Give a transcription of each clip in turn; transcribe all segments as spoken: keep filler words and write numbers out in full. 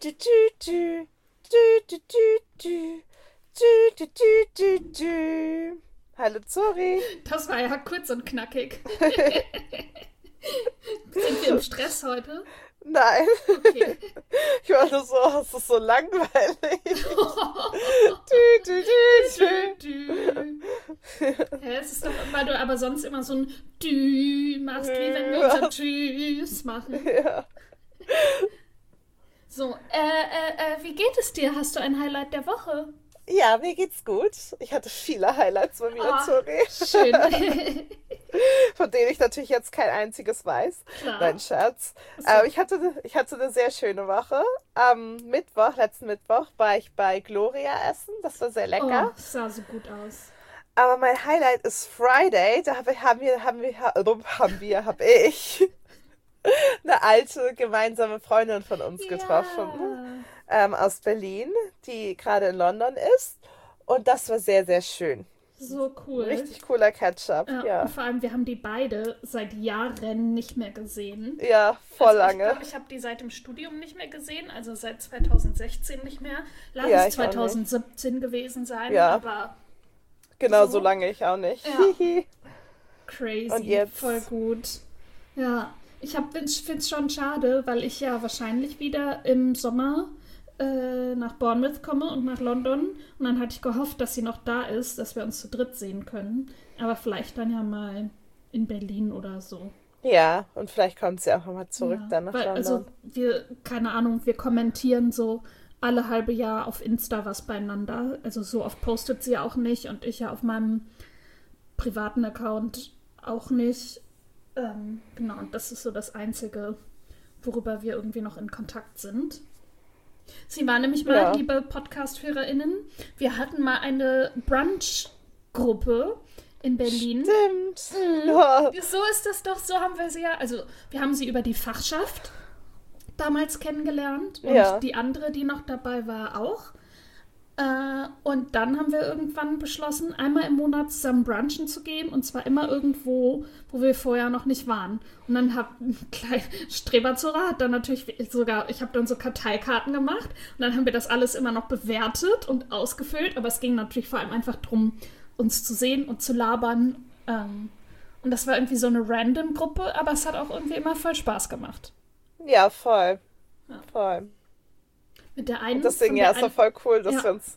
du, du, du. Du, du, du, du. Du, du, du, du, du. Hallo Zori. Das war ja kurz und knackig. Sind wir im Stress heute? Nein. Okay. Ich war nur so, es ist so langweilig. du, du, du, du. Ja, es ist doch, weil du aber sonst immer so ein Dü machst, wie wenn wir unser Tschüss machen. Ja. So, äh, äh, äh, wie geht es dir? Hast du ein Highlight der Woche? Ja, mir geht's gut. Ich hatte viele Highlights bei mir, Oh, Zori. Schön. Von denen ich natürlich jetzt kein einziges weiß. Klar. Nein, Scherz. So. Aber ich hatte, ich hatte eine sehr schöne Woche. Am Mittwoch, letzten Mittwoch, war ich bei Gloria essen. Das war sehr lecker. Oh, sah so gut aus. Aber mein Highlight ist Friday. Da hab ich- haben wir, haben wir, haben wir, hab ich eine alte gemeinsame Freundin von uns getroffen. Ähm, aus Berlin, die gerade in London ist. Und das war sehr, sehr schön. So cool. Richtig cooler Ketchup, Ja, ja. und vor allem, wir haben die beide seit Jahren nicht mehr gesehen. Ja, voll Also ich lange. glaube, ich habe die seit dem Studium nicht mehr gesehen, also seit zweitausendsechzehn nicht mehr. Lass Ja, es ich auch nicht. zweitausendsiebzehn gewesen sein, Ja. aber Genau so. so lange ich auch nicht. Ja. Hihi. crazy, Und jetzt? voll gut. Ja, ich finde es schon schade, weil ich ja wahrscheinlich wieder im Sommer äh, nach Bournemouth komme und nach London. Und dann hatte ich gehofft, dass sie noch da ist, dass wir uns zu dritt sehen können. Aber vielleicht dann ja mal in Berlin oder so. Ja, und vielleicht kommt sie auch nochmal zurück Ja, dann nach weil, London. also wir, keine Ahnung, wir kommentieren so alle halbe Jahr auf Insta was beieinander. Also so oft postet sie auch nicht und ich ja auf meinem privaten Account auch nicht. Ähm, genau, und das ist so das Einzige, worüber wir irgendwie noch in Kontakt sind. Sie war nämlich mal, Ja. liebe Podcast-HörerInnen, wir hatten mal eine Brunch-Gruppe in Berlin. Stimmt. Mhm. Ja. So ist das doch, so haben wir sie ja, also wir haben sie über die Fachschaft damals kennengelernt und Ja. die andere, die noch dabei war, auch. Äh, und dann haben wir irgendwann beschlossen, einmal im Monat zusammen brunchen zu gehen und zwar immer irgendwo, wo wir vorher noch nicht waren. Und dann hab klein Streber zu Rat, dann natürlich sogar, ich habe dann so Karteikarten gemacht und dann haben wir das alles immer noch bewertet und ausgefüllt, aber es ging natürlich vor allem einfach darum, uns zu sehen und zu labern. Ähm, und das war irgendwie so eine random Gruppe, aber es hat auch irgendwie immer voll Spaß gemacht. Ja, voll. Ja. Voll. Mit der einen. Und deswegen, von ja, der ist doch einen- voll cool, dass Ja. wir uns.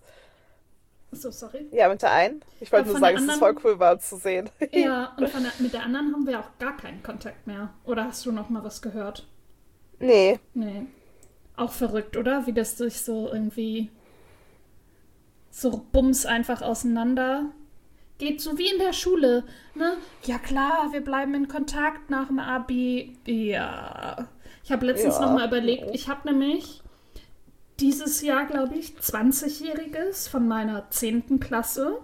So, sorry. Ja, mit der einen. Ich wollte Ja, nur von der sagen, dass es anderen- voll cool war, uns zu sehen. Ja, und von der, mit der anderen haben wir auch gar keinen Kontakt mehr. Oder hast du noch mal was gehört? Nee. Nee. Auch verrückt, oder? Wie das sich so irgendwie so bums einfach auseinander geht, so wie in der Schule, ne? Ja klar, wir bleiben in Kontakt nach dem Abi. Ja. Ich habe letztens Ja. noch mal überlegt, ich habe nämlich dieses Jahr, glaube ich, zwanzigjähriges von meiner zehnten Klasse.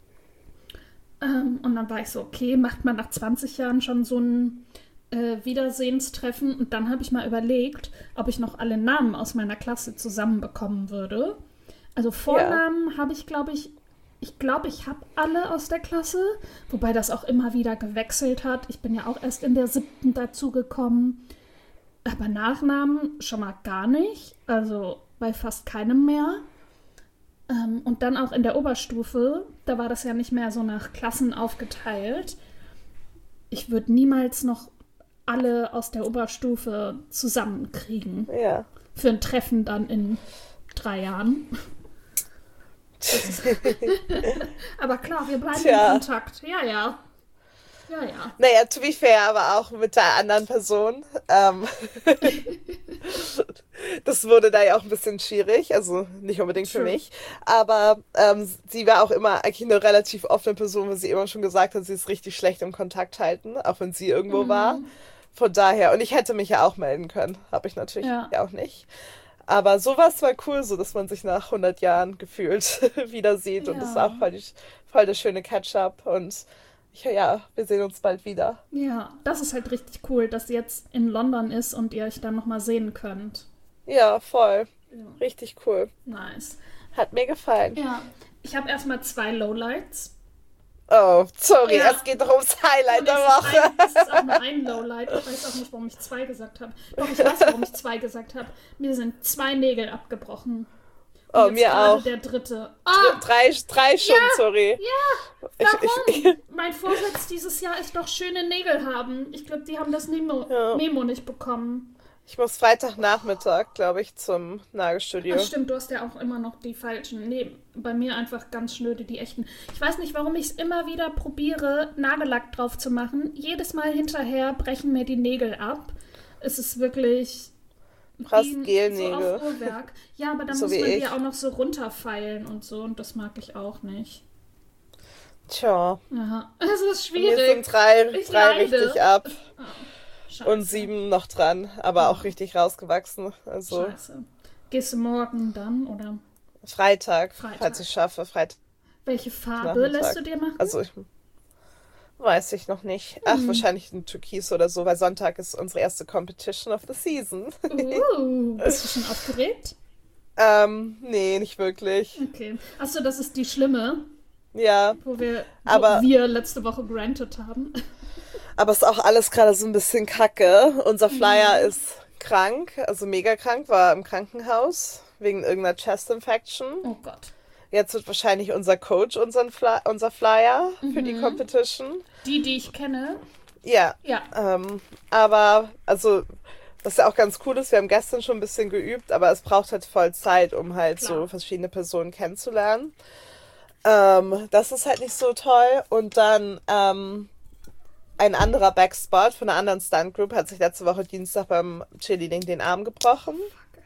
Ähm, und dann war ich so, okay, macht man nach zwanzig Jahren schon so ein äh, Wiedersehenstreffen? Und dann habe ich mal überlegt, ob ich noch alle Namen aus meiner Klasse zusammenbekommen würde. Also Vornamen habe ich, glaube ich, ich glaube, ich habe alle aus der Klasse, wobei das auch immer wieder gewechselt hat. Ich bin ja auch erst in der siebten dazugekommen. Aber Nachnamen schon mal gar nicht, also bei fast keinem mehr. Ähm, und dann auch in der Oberstufe, da war das ja nicht mehr so nach Klassen aufgeteilt. Ich würde niemals noch alle aus der Oberstufe zusammenkriegen. Ja. Für ein Treffen dann in drei Jahren. Das ist aber klar, wir bleiben Tja. in Kontakt. Ja, ja. Ja, ja. Naja, to be fair, aber auch mit der anderen Person. Ähm, das wurde da ja auch ein bisschen schwierig, also nicht unbedingt für True. mich. Aber ähm, sie war auch immer eigentlich eine relativ offene Person, weil sie immer schon gesagt hat, sie ist richtig schlecht im Kontakt halten, auch wenn sie irgendwo Mhm. war. Von daher, und ich hätte mich ja auch melden können, habe ich natürlich Ja. ja auch nicht. Aber sowas war cool, so dass man sich nach hundert Jahren gefühlt wieder sieht. Und das war Ja. auch voll, die, voll der schöne Catch-up. Und ich, ja, wir sehen uns bald wieder. Ja, das ist halt richtig cool, dass sie jetzt in London ist und ihr euch dann nochmal sehen könnt. Ja, voll. Ja. Richtig cool. Nice. Hat mir gefallen. Ja, ich habe erstmal zwei Lowlights. Oh, sorry, Ja. es geht doch ums Highlight Und der es ist Woche. ein- Das ist auch nur ein Lowlight. Ich weiß auch nicht, warum ich zwei gesagt habe. Doch, ich weiß, warum ich zwei gesagt habe. Mir sind zwei Nägel abgebrochen. Und Oh, jetzt mir gerade auch. der dritte. Dr- Ah, Drei, drei schon, sorry. ja, Ich, ich, warum? Mein Vorsatz dieses Jahr ist doch schöne Nägel haben. Ich glaube, die haben das Memo, Ja. Memo nicht bekommen. ich muss Freitagnachmittag, glaube ich, zum Nagelstudio. Ach stimmt, du hast ja auch immer noch die falschen. Nee, bei mir einfach ganz schnöde, die echten. Ich weiß nicht, warum ich es immer wieder probiere, Nagellack drauf zu machen. Jedes Mal hinterher brechen mir die Nägel ab. Es ist wirklich... Fast wie ein- Gelnägel. So auf Uhrwerk. Ja, aber dann So muss wie man die ich. auch noch so runterfeilen und so. Und das mag ich auch nicht. Tja, Ja, es ist mir schwierig. sind drei, Ich drei leide. richtig ab Scheiße. und sieben noch dran, aber auch richtig rausgewachsen. Also Scheiße. Gehst du morgen dann, oder? Freitag, Freitag. falls ich schaffe. Freitag. Welche Farbe Nachmittag. lässt du dir machen? Also ich weiß ich noch nicht. Ach, Hm. wahrscheinlich ein Türkis oder so, weil Sonntag ist unsere erste Competition of the Season. Uh, bist du schon aufgeregt? ähm, nee, nicht wirklich. Okay. Achso, das ist die schlimme, Ja, wo wir, wo Aber- wir letzte Woche granted haben. aber es ist auch alles gerade so ein bisschen kacke. Unser Flyer Mhm. ist krank, also mega krank, war im Krankenhaus wegen irgendeiner Chest Infection. Oh Gott. Jetzt wird wahrscheinlich unser Coach unseren Fly unser Flyer für Mhm. die Competition. Die, die ich kenne. Ja, Ja. ähm, aber also was ja auch ganz cool ist, wir haben gestern schon ein bisschen geübt, aber es braucht halt voll Zeit, um halt Klar. so verschiedene Personen kennenzulernen. Ähm, das ist halt nicht so toll. Und dann ähm, ein anderer Backspot von einer anderen Stunt Group hat sich letzte Woche Dienstag beim Cheerleading den Arm gebrochen.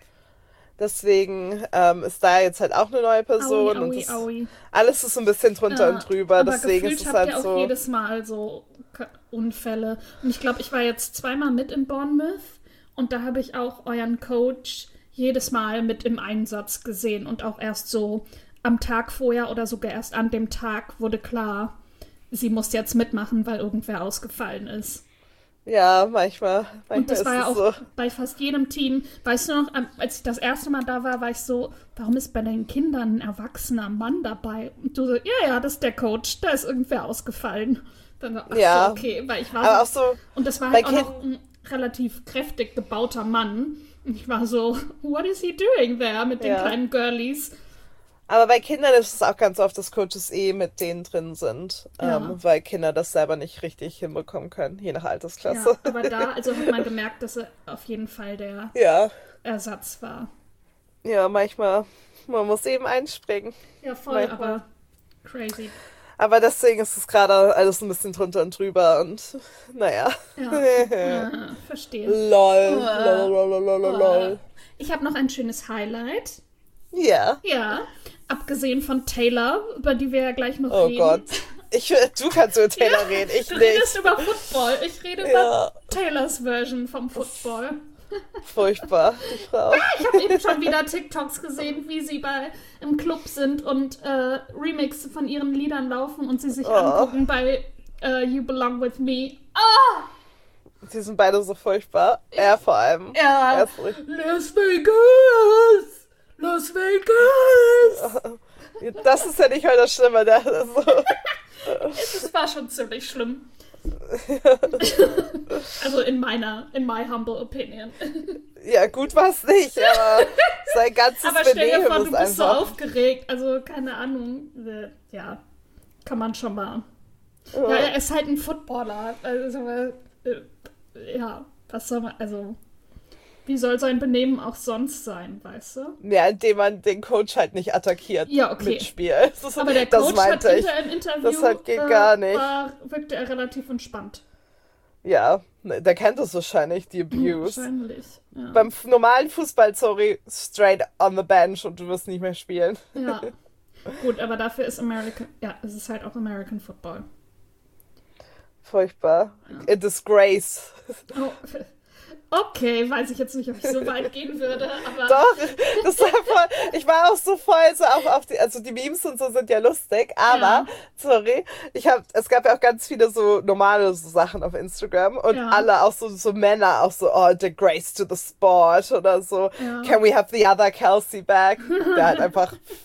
Deswegen ähm, ist da jetzt halt auch eine neue Person. Aui, und aui, das, aui. alles ist so ein bisschen drunter Ja, und drüber. aber Deswegen gefühlt ist es habt halt ihr auch so. jedes Mal so K- Unfälle. Und ich glaube, ich war jetzt zweimal mit in Bournemouth und da habe ich auch euren Coach jedes Mal mit im Einsatz gesehen und auch erst so am Tag vorher oder sogar erst an dem Tag wurde klar, sie muss jetzt mitmachen, weil irgendwer ausgefallen ist. Ja, manchmal, manchmal Und das ist war ja es auch so. bei fast jedem Team. Weißt du noch, am- als ich das erste Mal da war, war ich so, warum ist bei den Kindern ein erwachsener Mann dabei? Und du so, ja, ja, das ist der Coach, da ist irgendwer ausgefallen. Dann so, ach Ja. so, okay, weil ich war Aber so, auch so, und das war bei halt auch noch ein relativ kräftig gebauter Mann. Und ich war so, what is he doing there mit den Ja. kleinen Girlies? aber bei Kindern ist es auch ganz oft, dass Coaches eh mit denen drin sind, Ja. ähm, weil Kinder das selber nicht richtig hinbekommen können, je nach Ja, Altersklasse. aber da, also hat man gemerkt, dass er auf jeden Fall der Ja, Ersatz war. ja, manchmal, man muss eben einspringen. Ja, voll, Manchmal. aber crazy. Aber deswegen ist es gerade alles ein bisschen drunter und drüber und naja. Ja, äh, verstehe. Lol, lol, lol, lol, lol, lol. Ich habe noch ein schönes Highlight. Ja, Ja, abgesehen von Taylor, über die wir ja gleich noch oh reden. Gott. Ich, du kannst über Taylor Ja, reden, ich du redest nicht. über Football. Ich rede Ja. über Taylors Version vom Football. Furchtbar, die Frau. Ich habe eben schon wieder TikToks gesehen, wie sie bei im Club sind und äh, Remixe von ihren Liedern laufen und sie sich Oh. angucken bei äh, You Belong With Me. Ah! Die sind beide so furchtbar. Er vor allem. Ja. Er ist richtig- Las Vegas! Las Vegas! Das ist ja nicht mal das Schlimme. Das ist so. Es war schon ziemlich schlimm. Also in meiner, in my humble opinion. Ja, gut war es nicht, aber sein ganzes Aber stell dir Benehmen vor, ist du bist so einfach. aufgeregt. Also keine Ahnung. Äh, Ja, kann man schon mal. Ja, Ja. er ist halt ein Footballer. Also, äh, ja, was soll man, also, wie soll sein Benehmen auch sonst sein, weißt du? Ja, indem man den Coach halt nicht attackiert Ja, okay. mit Spiel. Das, Aber der das Coach hat meinte ich. hinter im Interview, Das halt geht äh, gar nicht. War, wirkte er relativ entspannt. Ja, ne, der kennt es wahrscheinlich, die Abuse. Wahrscheinlich. Ja. Beim f- normalen Fußball, sorry, straight on the bench und du wirst nicht mehr spielen. ja. Gut, aber dafür ist American, ja, es ist halt auch American Football. Furchtbar. A disgrace. Oh, okay, weiß ich jetzt nicht, ob ich so weit gehen würde, aber Doch, das war voll, ich war auch so voll so auf, auf die, also die Memes und so sind ja lustig, aber, Ja. sorry, ich habe, es gab ja auch ganz viele so normale so Sachen auf Instagram und Ja. alle auch so, so Männer auch so, oh, disgrace to the sport oder so, Ja. can we have the other Kelsey back? Der halt einfach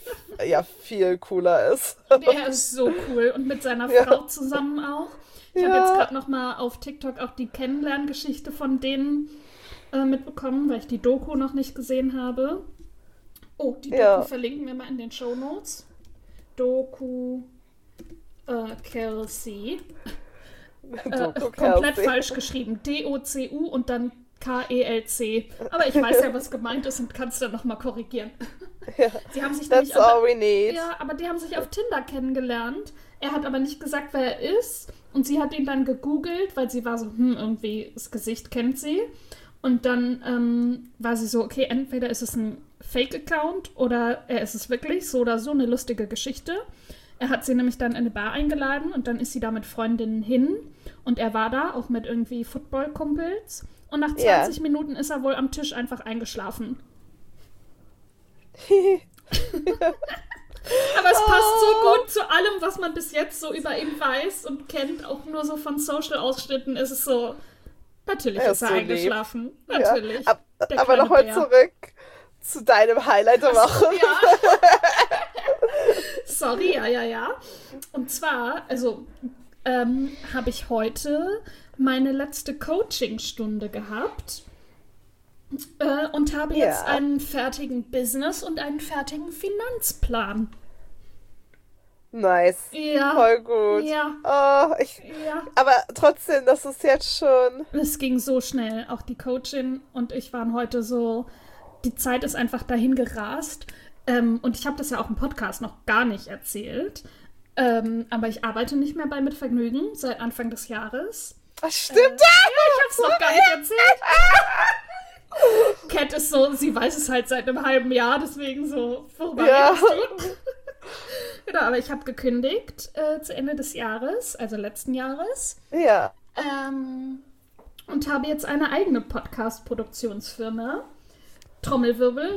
ja viel cooler ist. Der ist so cool und mit seiner Ja. Frau zusammen auch. Ich habe Ja. jetzt gerade noch mal auf TikTok auch die Kennenlerngeschichte von denen äh, mitbekommen, weil ich die Doku noch nicht gesehen habe. Oh, die Doku Ja. verlinken wir mal in den Shownotes. Doku äh, Kelsey. Äh, Doku komplett Kelsey. falsch geschrieben. D O C U und dann K E L C. Aber ich weiß ja, was gemeint ist und kann es dann nochmal korrigieren. Ja. Sie haben sich That's nämlich aber, all we need. ja, aber die haben sich auf Tinder kennengelernt. Er hat aber nicht gesagt, wer er ist. Und sie hat ihn dann gegoogelt, weil sie war so, hm, irgendwie das Gesicht kennt sie. Und dann ähm, war sie so, okay, entweder ist es ein Fake-Account oder er ist es wirklich, so oder so, eine lustige Geschichte. Er hat sie nämlich dann in eine Bar eingeladen und dann ist sie da mit Freundinnen hin. Und er war da, auch mit irgendwie Football-Kumpels. Und nach Ja. zwanzig Minuten ist er wohl am Tisch einfach eingeschlafen. Aber es passt so gut zu allem, was man bis jetzt so über ihn weiß und kennt. Auch nur so von Social-Ausschnitten ist es so, natürlich Er ist ist er so eingeschlafen. Ja. Natürlich. Ab, Der aber kleine nochmal Bär. zurück zu deinem Highlight der Woche. Ja. Sorry, ja, ja, ja. Und zwar, also ähm, habe ich heute meine letzte Coachingstunde gehabt äh, und habe Ja. jetzt einen fertigen Business- und einen fertigen Finanzplan. Nice. Ja. Voll gut. Ja. Oh, ich, Ja. aber trotzdem, das ist jetzt schon. Es ging so schnell. Auch die Coachin und ich waren heute so, die Zeit ist einfach dahin gerast. Ähm, und ich habe das ja auch im Podcast noch gar nicht erzählt. Ähm, aber ich arbeite nicht mehr bei Mit Vergnügen seit Anfang des Jahres. Das stimmt. Ja, ich hab's noch gar nicht erzählt. Cat ist so, sie weiß es halt seit einem halben Jahr, deswegen so, worüber Ja. redest du? Genau, aber ich habe gekündigt äh, zu Ende des Jahres, also letzten Jahres. Ja. Ähm, und habe jetzt eine eigene Podcast-Produktionsfirma. Trommelwirbel.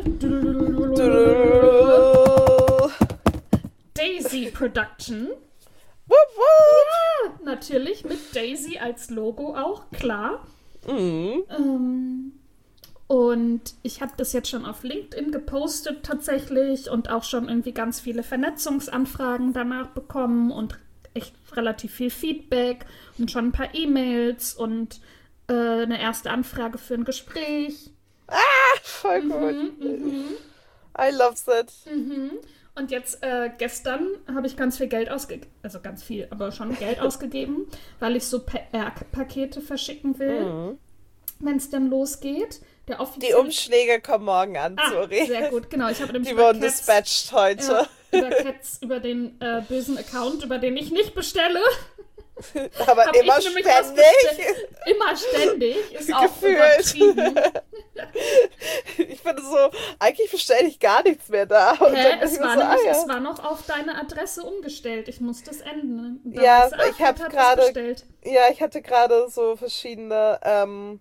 Daisy Production. Wupp, wupp. Ja, natürlich mit Daisy als Logo auch, klar. Mhm. Ähm, und ich habe das jetzt schon auf LinkedIn gepostet tatsächlich und auch schon irgendwie ganz viele Vernetzungsanfragen danach bekommen und echt relativ viel Feedback und schon ein paar E-Mails und äh, eine erste Anfrage für ein Gespräch. Voll gut. Mhm, I love it. mhm. Und jetzt äh, gestern habe ich ganz viel Geld ausgegeben, also ganz viel, aber schon Geld ausgegeben, weil ich so P R-Pakete verschicken will, Mhm. wenn es dann losgeht. Der Die offizielle Umschläge kommen morgen an, Ah, sorry. sehr gut, genau. Ich habe nämlich Die über wurden Cats, dispatched heute. ja, über Cats, über den äh, bösen Account, über den ich nicht bestelle, Aber hab immer ich nämlich was ständig. bestellt. Immer ständig, ist auch Gefühlt. übertrieben. Ich finde so, eigentlich bestelle ich gar nichts mehr da. Und Hä? dann bin Es ich mir war, so, ah, nämlich, ja. es war noch auf deine Adresse umgestellt. Ich musste es ändern. Und dann Ja, hast du, ah, ich hab Cat hat gerade- was bestellt. Ja, ich hatte gerade so verschiedene ähm,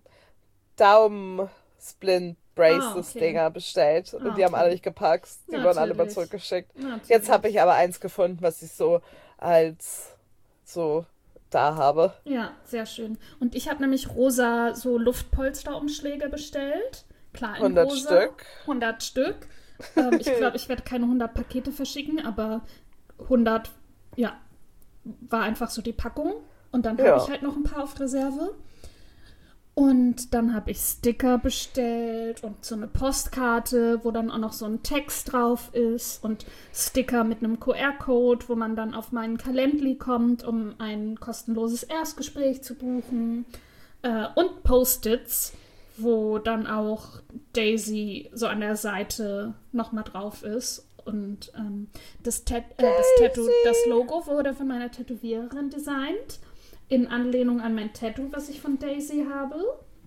Daumen-Splint-Braces-Dinger Ah, okay. bestellt. Und Ah, die haben okay. alle nicht gepackt. Die wurden alle mal Natürlich. zurückgeschickt. Natürlich. Jetzt habe ich aber eins gefunden, was ich so als so da habe. Ja, sehr schön. Und ich habe nämlich rosa so Luftpolsterumschläge bestellt. Klar, in hundert rosa. Stück. hundert Stück. Ähm, ich glaube, ich werde keine hundert Pakete verschicken, aber hundert, ja, war einfach so die Packung. Und dann Ja. habe ich halt noch ein paar auf Reserve. Und dann habe ich Sticker bestellt und so eine Postkarte, wo dann auch noch so ein Text drauf ist und Sticker mit einem Q R-Code, wo man dann auf meinen Calendly kommt, um ein kostenloses Erstgespräch zu buchen. Äh, und Post-its, wo dann auch Daisy so an der Seite nochmal drauf ist. Und ähm, das, Tat äh, das Tattoo, das Logo wurde von meiner Tätowiererin designt. In Anlehnung an mein Tattoo, was ich von Daisy habe.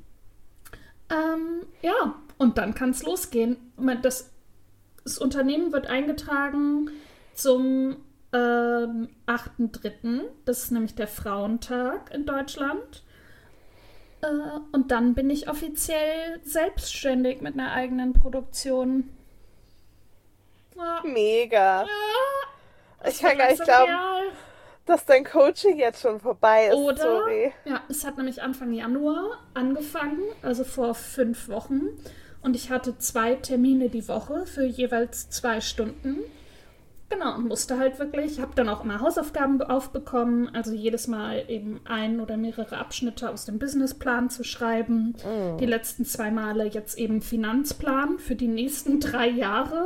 Ähm, ja, und dann kann es losgehen. Das, das Unternehmen wird eingetragen zum ähm, achten dritten Das ist nämlich der Frauentag in Deutschland. Äh, und dann bin ich offiziell selbstständig mit einer eigenen Produktion. Ja, Mega. ja, Ich kann gar nicht langsam glauben, real. dass dein Coaching jetzt schon vorbei ist. Oder, Sorry. ja, es hat nämlich Anfang Januar angefangen, also vor fünf Wochen. Und ich hatte zwei Termine die Woche für jeweils zwei Stunden. Genau, und musste halt wirklich, habe dann auch immer Hausaufgaben aufbekommen, also jedes Mal eben ein oder mehrere Abschnitte aus dem Businessplan zu schreiben. Mm. Die letzten zwei Male jetzt eben Finanzplan für die nächsten drei Jahre.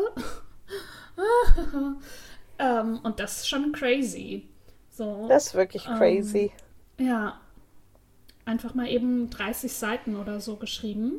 ähm, und das ist schon crazy. So, das ist wirklich crazy. Ähm, ja, einfach mal eben dreißig Seiten oder so geschrieben.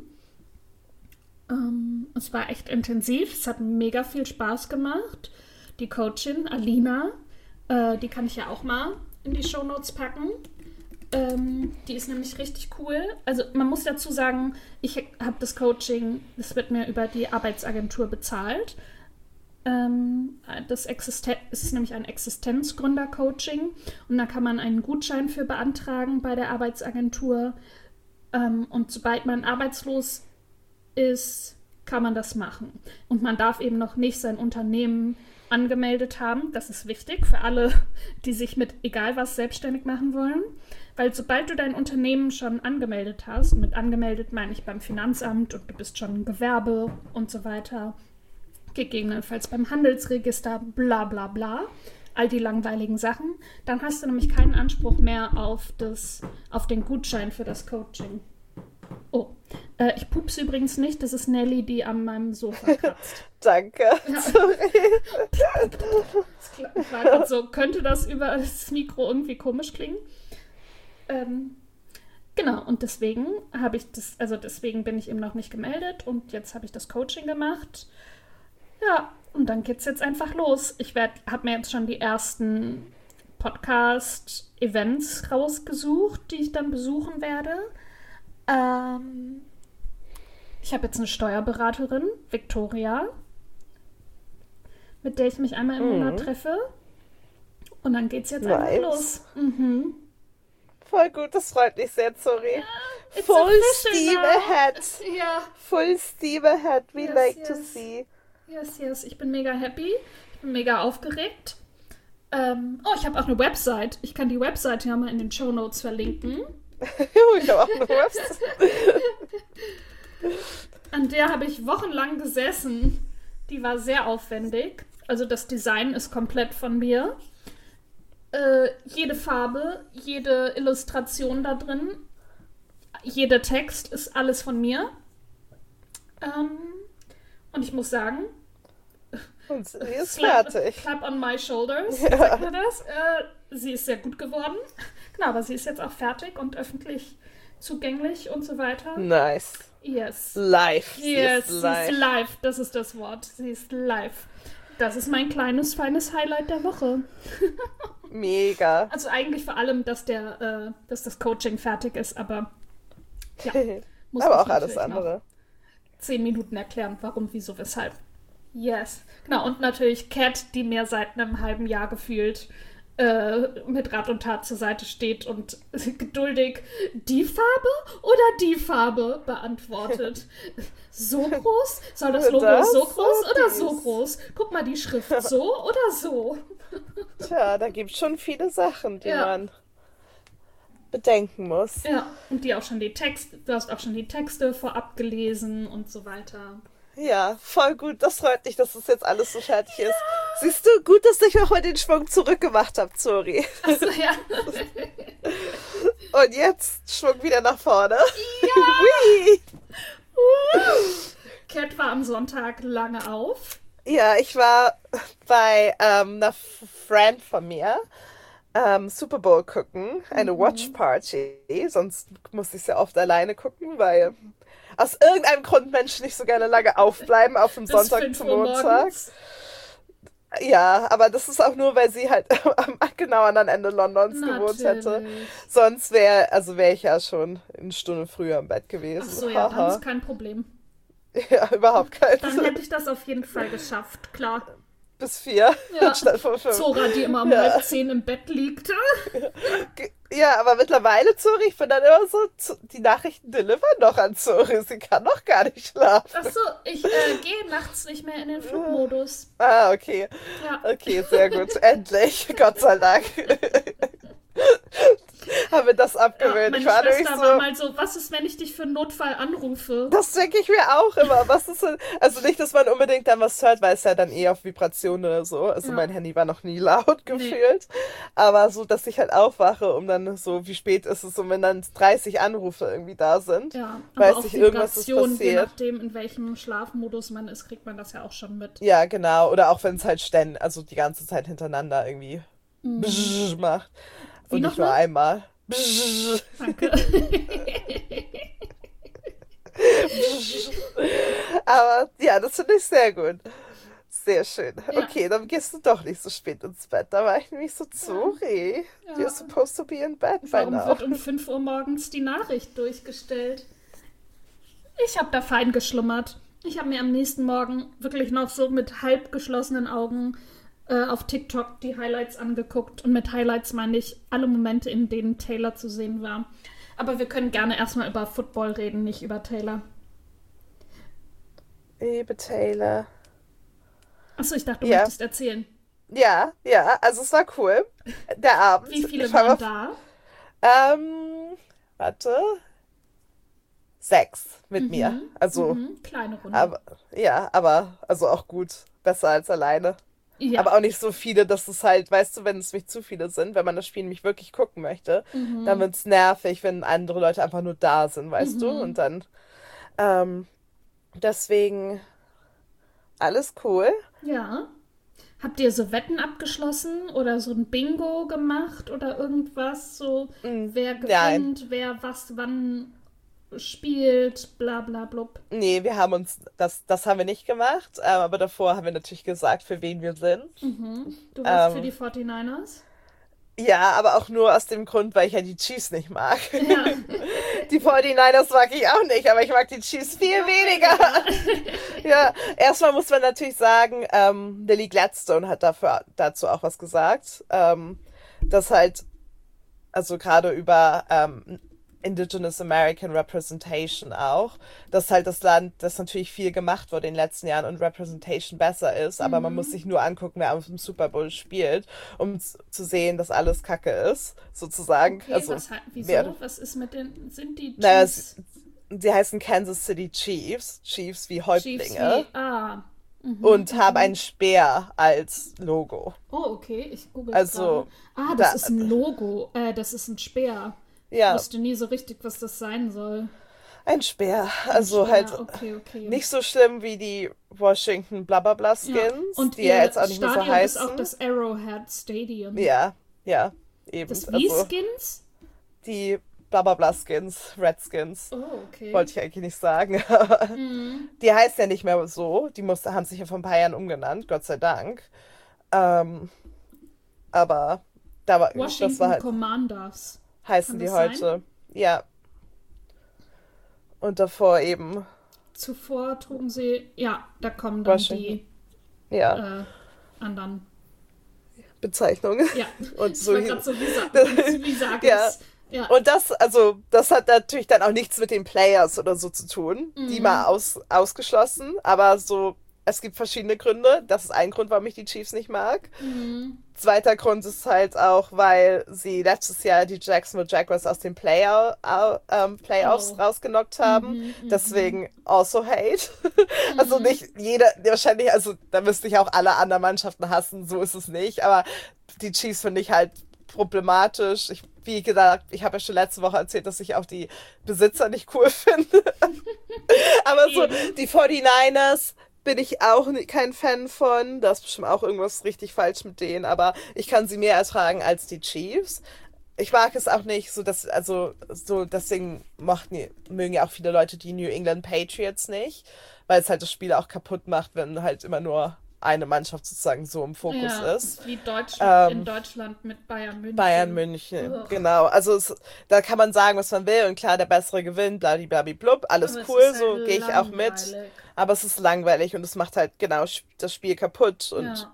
Ähm, es war echt intensiv, es hat mega viel Spaß gemacht. Die Coachin, Alina, äh, die kann ich ja auch mal in die Shownotes packen. Ähm, die ist nämlich richtig cool. Also man muss dazu sagen, ich habe das Coaching, das wird mir über die Arbeitsagentur bezahlt. Ähm, das Existen- es ist nämlich ein Existenzgründer-Coaching und da kann man einen Gutschein für beantragen bei der Arbeitsagentur. Ähm, und sobald man arbeitslos ist, kann man das machen. Und man darf eben noch nicht sein Unternehmen angemeldet haben. Das ist wichtig für alle, die sich mit egal was selbstständig machen wollen. Weil sobald du dein Unternehmen schon angemeldet hast, und mit angemeldet meine ich beim Finanzamt und du bist schon ein Gewerbe und so weiter, gegebenenfalls beim Handelsregister, bla bla bla, all die langweiligen Sachen, dann hast du nämlich keinen Anspruch mehr auf, das, auf den Gutschein für das Coaching. Oh, äh, ich pupse übrigens nicht, das ist Nelly, die an meinem Sofa kratzt. Danke. Ja. Sorry. Das war grad so, könnte das über das Mikro irgendwie komisch klingen? Ähm, genau, und deswegen habe ich das, also deswegen bin ich eben noch nicht gemeldet und jetzt habe ich das Coaching gemacht. Ja, und dann geht's jetzt einfach los. Ich habe mir jetzt schon die ersten Podcast-Events rausgesucht, die ich dann besuchen werde. Ähm, ich habe jetzt eine Steuerberaterin, Victoria, mit der ich mich einmal im mhm. Monat treffe. Und dann geht's jetzt nice. einfach los. Mhm. Voll gut, das freut mich sehr, sorry. Yeah, Full steam ahead. Yeah. Full steam ahead, we yes, like yes. to see. Yes, yes, ich bin mega happy. Ich bin mega aufgeregt. Ähm, oh, ich habe auch eine Website. Ich kann die Website ja mal in den Shownotes verlinken. Ich habe auch eine Website. An der habe ich wochenlang gesessen. Die war sehr aufwendig. Also das Design ist komplett von mir. Äh, jede Farbe, jede Illustration da drin, jeder Text ist alles von mir. Ähm, und ich muss sagen, und sie ist slap, fertig. Clap on my shoulders, ja. sagt man das. Äh, sie ist sehr gut geworden. Genau, aber sie ist jetzt auch fertig und öffentlich zugänglich und so weiter. Nice. Yes. Live. Yes, sie ist live. sie ist live. Das ist das Wort. Sie ist live. Das ist mein kleines, feines Highlight der Woche. Mega. Also eigentlich vor allem, dass, der, äh, dass das Coaching fertig ist, aber ja. Muss aber auch alles andere. Zehn Minuten erklären, warum, wieso, weshalb. Yes. Genau, und natürlich Kat, die mir seit einem halben Jahr gefühlt äh, mit Rat und Tat zur Seite steht und geduldig die Farbe oder die Farbe beantwortet. So groß? Soll das Logo das so groß so oder dies. so groß? Guck mal, die Schrift so oder so? Tja, da gibt es schon viele Sachen, die ja. man bedenken muss. Ja, und die auch schon die Texte, du hast auch schon die Texte vorab gelesen und so weiter. Ja, voll gut. Das freut mich, dass das jetzt alles so fertig ist. Ja. Siehst du, gut, dass ich auch mal den Schwung zurückgemacht habe, sorry. Achso, ja. Und jetzt Schwung wieder nach vorne. Ja! Kat war am Sonntag lange auf. Ja, ich war bei ähm, einer Friend von mir ähm, Super Bowl gucken, eine mhm. Watch Party. Sonst muss ich es ja oft alleine gucken, weil aus irgendeinem Grund Menschen nicht so gerne lange aufbleiben auf dem Bis Sonntag zum Montag. Ja, aber das ist auch nur, weil sie halt am genau anderen Ende Londons Natürlich. gewohnt hätte. Sonst wäre also wäre ich ja schon eine Stunde früher im Bett gewesen. Ach so, ja, dann ist kein Problem. Ja, überhaupt kein Dann hätte ich das auf jeden Fall geschafft, klar. Bis vier, ja. statt vor fünf. Zora, die immer um ja. halb zehn im Bett liegt. Ja, aber mittlerweile, Zori, ich bin dann immer so, die Nachrichten delivern doch an Zori. Sie kann noch gar nicht schlafen. Ach so, ich äh, gehe nachts nicht mehr in den Flugmodus. Ah, okay. Ja. Okay, sehr gut. Endlich, Gott sei Dank. habe mir das Ja, abgewöhnt. meine Ich war nämlich Schwester so, war mal so, was ist, wenn ich dich für einen Notfall anrufe? das denke ich mir auch immer. Was ist denn, also nicht, dass man unbedingt dann was hört, weil es ja dann eh auf Vibration oder so. Also Ja. mein Handy war noch nie laut Nee. gefühlt. Aber so, dass ich halt aufwache, um dann so, wie spät ist es, und wenn dann dreißig Anrufe irgendwie da sind, Ja, weiß aber auch ich, irgendwas ist Vibration, je passiert. nachdem, in welchem Schlafmodus man ist, kriegt man das ja auch schon mit. Ja, genau. Oder auch wenn es halt ständig, also die ganze Zeit hintereinander irgendwie Mhm. macht. Wie Und nicht nur nochmal? einmal. Danke. Aber ja, das finde ich sehr gut. Sehr schön. Ja, Okay, dann gehst du doch nicht so spät ins Bett. Da war ich nämlich so, ja, sorry. You're ja. supposed to be in bed by Warum now. wird um fünf Uhr morgens die Nachricht durchgestellt? Ich habe da fein geschlummert. Ich habe mir am nächsten Morgen wirklich noch so mit halb geschlossenen Augen äh, auf TikTok die Highlights angeguckt. Und mit Highlights meine ich alle Momente, in denen Taylor zu sehen war. Aber wir können gerne erstmal über Football reden, nicht über Taylor. Liebe Taylor. Achso, ich dachte, du Ja, möchtest erzählen. ja, ja, also es war cool. Der Abend. Wie viele Ich war waren auf, da? ähm, warte, sechs mit mir. Mhm, Also, mhm, kleine Runde. aber, ja, aber, also auch gut. Besser als alleine. Ja. Aber auch nicht so viele, dass es halt, weißt du, wenn es nicht zu viele sind, wenn man das Spiel nämlich wirklich gucken möchte, dann Mhm, wird es nervig, wenn andere Leute einfach nur da sind, weißt du? Und mhm, dann, ähm, deswegen alles cool. ja. Habt ihr so Wetten abgeschlossen oder so ein Bingo gemacht oder irgendwas? So, Mm, wer Nein, gewinnt, wer was wann spielt, bla bla blub. nee, wir haben uns, das, das haben wir nicht gemacht, ähm, aber davor haben wir natürlich gesagt, für wen wir sind. Mhm. Du warst für die Ähm, forty-niners? ja, aber auch nur aus dem Grund, weil ich ja die Chiefs nicht mag. Ja, Die forty-niners mag ich auch nicht, aber ich mag die Chiefs viel noch weniger. weniger. Ja, erstmal muss man natürlich sagen, ähm, Lily Gladstone hat dafür, dazu auch was gesagt, ähm, dass halt, also gerade über ähm, Indigenous American Representation auch, dass halt das Land, das natürlich viel gemacht wurde in den letzten Jahren und Representation besser ist, aber man muss Mhm. sich nur angucken, wer auf dem Super Bowl spielt, um z- zu sehen, dass alles Kacke ist, sozusagen. Okay, Also, was, hei- mehr, wieso? Was ist mit den, sind die naja, es, Chiefs, die heißen Kansas City Chiefs, Chiefs wie Chiefs wie, Häuptlinge, ah, mhm, und haben einen mhm. Speer als Logo. Oh, okay, ich google es gerade. Also, Ah, das da, ist ein Logo, äh, das ist ein Speer. Ich ja, wusste nie so richtig, was das sein soll. ein Speer. Ein Also halt Speer, okay, okay. nicht so schlimm wie die Washington Blablabla Ja, Skins, und die ja ihr jetzt auch nicht mehr so Stadion ist auch heißen. das Arrowhead Stadium. Ja, ja, eben. Das Also Wie-Skins? die Blablabla Skins, Redskins, Oh, okay. wollte ich eigentlich nicht sagen. Aber Mhm. die heißen ja nicht mehr so. Die musste, haben sich ja vor ein paar Jahren umgenannt, Gott sei Dank. Ähm, aber da war, das war Washington halt, Commanders. heißen Kann die das sein? heute. Ja, und davor eben Zuvor trugen sie, ja, da kommen dann Washington. die Ja, äh, anderen. Bezeichnungen. Ja, Und ich so war hieß. gerade so, wie, sa wie, wie sage Ja, ich's? Ja. und das, also, das hat natürlich dann auch nichts mit den Players oder so zu tun. Die mal Mhm. aus, ausgeschlossen, aber so, es gibt verschiedene Gründe. Das ist ein Grund, warum ich die Chiefs nicht mag. Mhm. Zweiter Grund ist halt auch, weil sie letztes Jahr die Jacksonville Jaguars aus den Player, au- ähm, Playoffs Oh. rausgenockt haben. Mhm, mhm, Deswegen also hate. Also mhm. nicht jeder, wahrscheinlich, also da müsste ich auch alle anderen Mannschaften hassen, so ist es nicht. Aber die Chiefs finde ich halt problematisch. Ich, wie gesagt, ich habe ja schon letzte Woche erzählt, dass ich auch die Besitzer nicht cool finde. Aber so, Eben. die forty-niners bin ich auch ni- kein Fan von. Da ist bestimmt auch irgendwas richtig falsch mit denen, aber ich kann sie mehr ertragen als die Chiefs. Ich mag es auch nicht, so dass, also, so, deswegen mochten, mögen ja auch viele Leute die New England Patriots nicht, weil es halt das Spiel auch kaputt macht, wenn halt immer nur eine Mannschaft sozusagen so im Fokus Ja, ist. wie Deutschland in Ähm, Deutschland mit Bayern Bayern München. München, Ugh. genau. Also es, da kann man sagen, was man will und klar, der Bessere gewinnt, blablablub, alles Aber es cool, ist so halt gehe ich auch mit. langweilig. Aber es ist langweilig und es macht halt genau sch- das Spiel kaputt und Ja.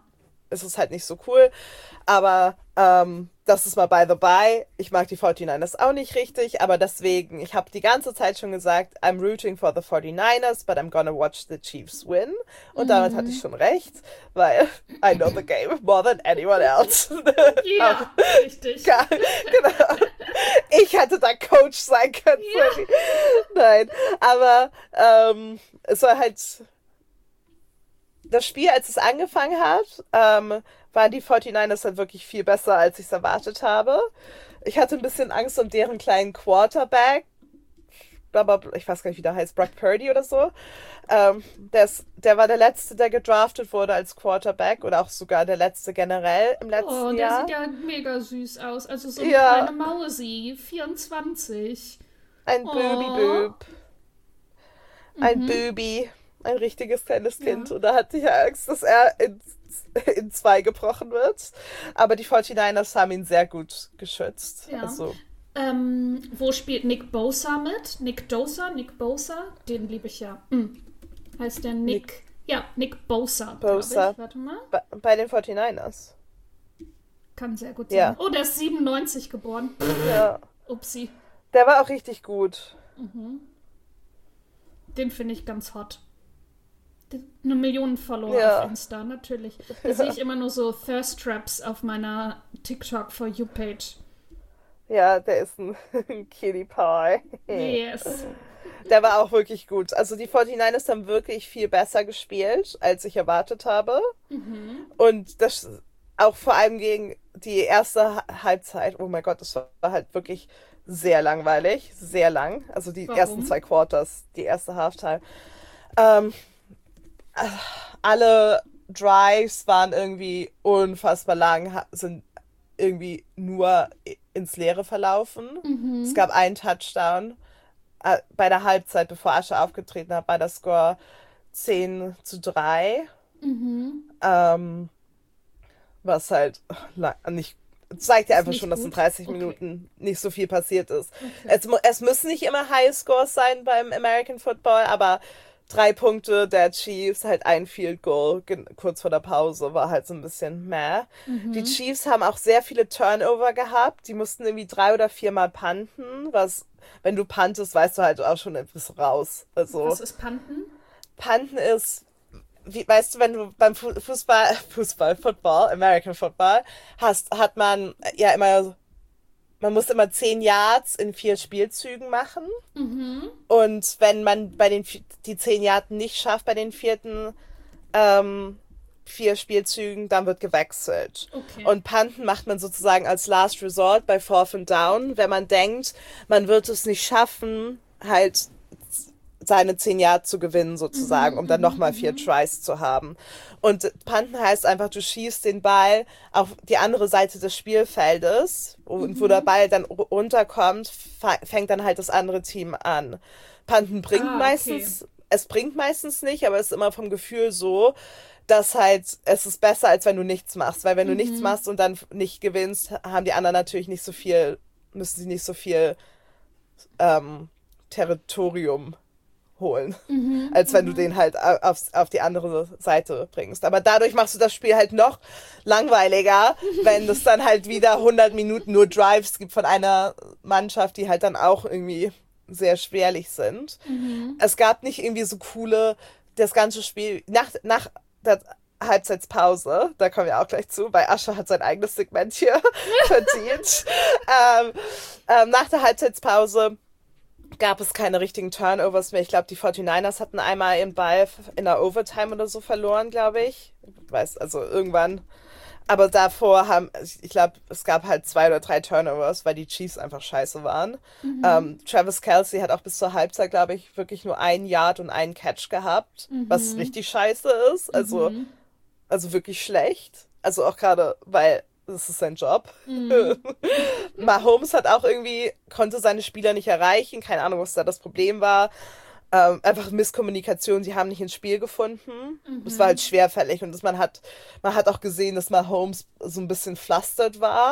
ist es halt nicht so cool. Aber ähm, das ist mal by the by. Ich mag die forty-niners auch nicht richtig, aber deswegen, ich habe die ganze Zeit schon gesagt, I'm rooting for the forty-niners, but I'm gonna watch the Chiefs win. Und mhm. damit hatte ich schon recht, weil I know the game more than anyone else. Ja, richtig. Ja, genau. Ich hätte da Coach sein können. Ja. Nein, aber ähm, es war halt das Spiel, als es angefangen hat, ähm, waren die forty-niners halt wirklich viel besser, als ich es erwartet habe. Ich hatte ein bisschen Angst um deren kleinen Quarterback. Blablabla, ich weiß gar nicht, wie der heißt, Brock Purdy oder so. Ähm, der, ist, der war der Letzte, der gedraftet wurde als Quarterback oder auch sogar der Letzte generell im letzten Jahr. Oh, der Jahr. sieht ja mega süß aus. Also so eine ja. kleine Mausi, vierundzwanzig. Ein oh. Böbi-Böb. Ein mhm. Böbi. Ein richtiges kleines Kind. Ja. Und da hatte ich Angst, dass er in, in zwei gebrochen wird. Aber die forty-niners haben ihn sehr gut geschützt. Ja. Also, ähm, wo spielt Nick Bosa mit? Nick Dosa? Nick Bosa? Den liebe ich ja. Hm. Heißt der Nick? Nick. Ja, Nick Bosa. Bosa. Ich. Warte mal. Bei, bei den forty-niners. Kann sehr gut sein. Ja. Oh, der ist siebenundneunzig geboren. Ja. Upsi. Der war auch richtig gut. Mhm. Den finde ich ganz hot. Eine Million Follower ja. auf Insta, natürlich. Da ja. sehe ich immer nur so Thirst Traps auf meiner TikTok For You Page. Ja, der ist ein Kitty Pie. Yes. Der war auch wirklich gut. Also die forty-niners haben wirklich viel besser gespielt, als ich erwartet habe. Mhm. Und das auch vor allem gegen die erste Halbzeit. Oh mein Gott, das war halt wirklich sehr langweilig. Sehr lang. Also die Warum? ersten zwei Quarters, die erste Halftime. Ähm, alle Drives waren irgendwie unfassbar lang, sind irgendwie nur ins Leere verlaufen. Mhm. Es gab einen Touchdown. Bei der Halbzeit, bevor Asche aufgetreten hat, war der Score zehn zu drei. Mhm. Ähm, was halt nicht zeigt ja einfach schon, dass gut. in dreißig okay. Minuten nicht so viel passiert ist. Okay. Es, es müssen nicht immer High Scores sein beim American Football, aber drei Punkte der Chiefs, halt ein Field Goal kurz vor der Pause, war halt so ein bisschen meh. Mhm. Die Chiefs haben auch sehr viele Turnover gehabt. Die mussten irgendwie drei oder viermal punten, was, wenn du puntest, weißt du halt auch schon etwas raus. Also, was ist punten? Punten ist, wie, weißt du, wenn du beim Fußball, Fußball, Football, American Football, hast, hat man ja immer, man muss immer zehn Yards in vier Spielzügen machen. Mhm. Und wenn man bei den die zehn Yards nicht schafft bei den vierten ähm, vier Spielzügen, dann wird gewechselt. Okay. Und Punten macht man sozusagen als Last Resort bei Fourth and Down, wenn man denkt, man wird es nicht schaffen, halt seine zehn Yards zu gewinnen sozusagen, mhm, um dann nochmal vier Tries zu haben. Und Punten heißt einfach, du schießt den Ball auf die andere Seite des Spielfeldes und mhm. wo der Ball dann runterkommt, fängt dann halt das andere Team an. Punten bringt ah, meistens, okay. es bringt meistens nicht, aber es ist immer vom Gefühl so, dass halt, es ist besser, als wenn du nichts machst, weil wenn du mhm. nichts machst und dann nicht gewinnst, haben die anderen natürlich nicht so viel, müssen sie nicht so viel ähm, Territorium holen, mhm, als wenn mhm. du den halt auf, auf die andere Seite bringst. Aber dadurch machst du das Spiel halt noch langweiliger, wenn es dann halt wieder hundert Minuten nur Drives gibt von einer Mannschaft, die halt dann auch irgendwie sehr schwerlich sind. Mhm. Es gab nicht irgendwie so coole, das ganze Spiel, nach, nach der Halbzeitpause, da kommen wir auch gleich zu, weil Asche hat sein eigenes Segment hier verdient. ähm, ähm, nach der Halbzeitpause gab es keine richtigen Turnovers mehr. Ich glaube, die forty-niners hatten einmal ihren Ball in der Overtime oder so verloren, glaube ich. Ich weiß, also irgendwann. Aber davor haben, ich glaube, es gab halt zwei oder drei Turnovers, weil die Chiefs einfach scheiße waren. Mhm. Ähm, Travis Kelce hat auch bis zur Halbzeit, glaube ich, wirklich nur ein Yard und einen Catch gehabt, mhm. was richtig scheiße ist. Also, mhm. also wirklich schlecht. Also auch gerade, weil das ist sein Job. Mhm. Mahomes hat auch irgendwie, konnte seine Spieler nicht erreichen. Keine Ahnung, was da das Problem war. Ähm, einfach Misskommunikation, sie haben nicht ins Spiel gefunden. Mhm. Das war halt schwerfällig und das, man hat man hat auch gesehen, dass Mahomes so ein bisschen flustert war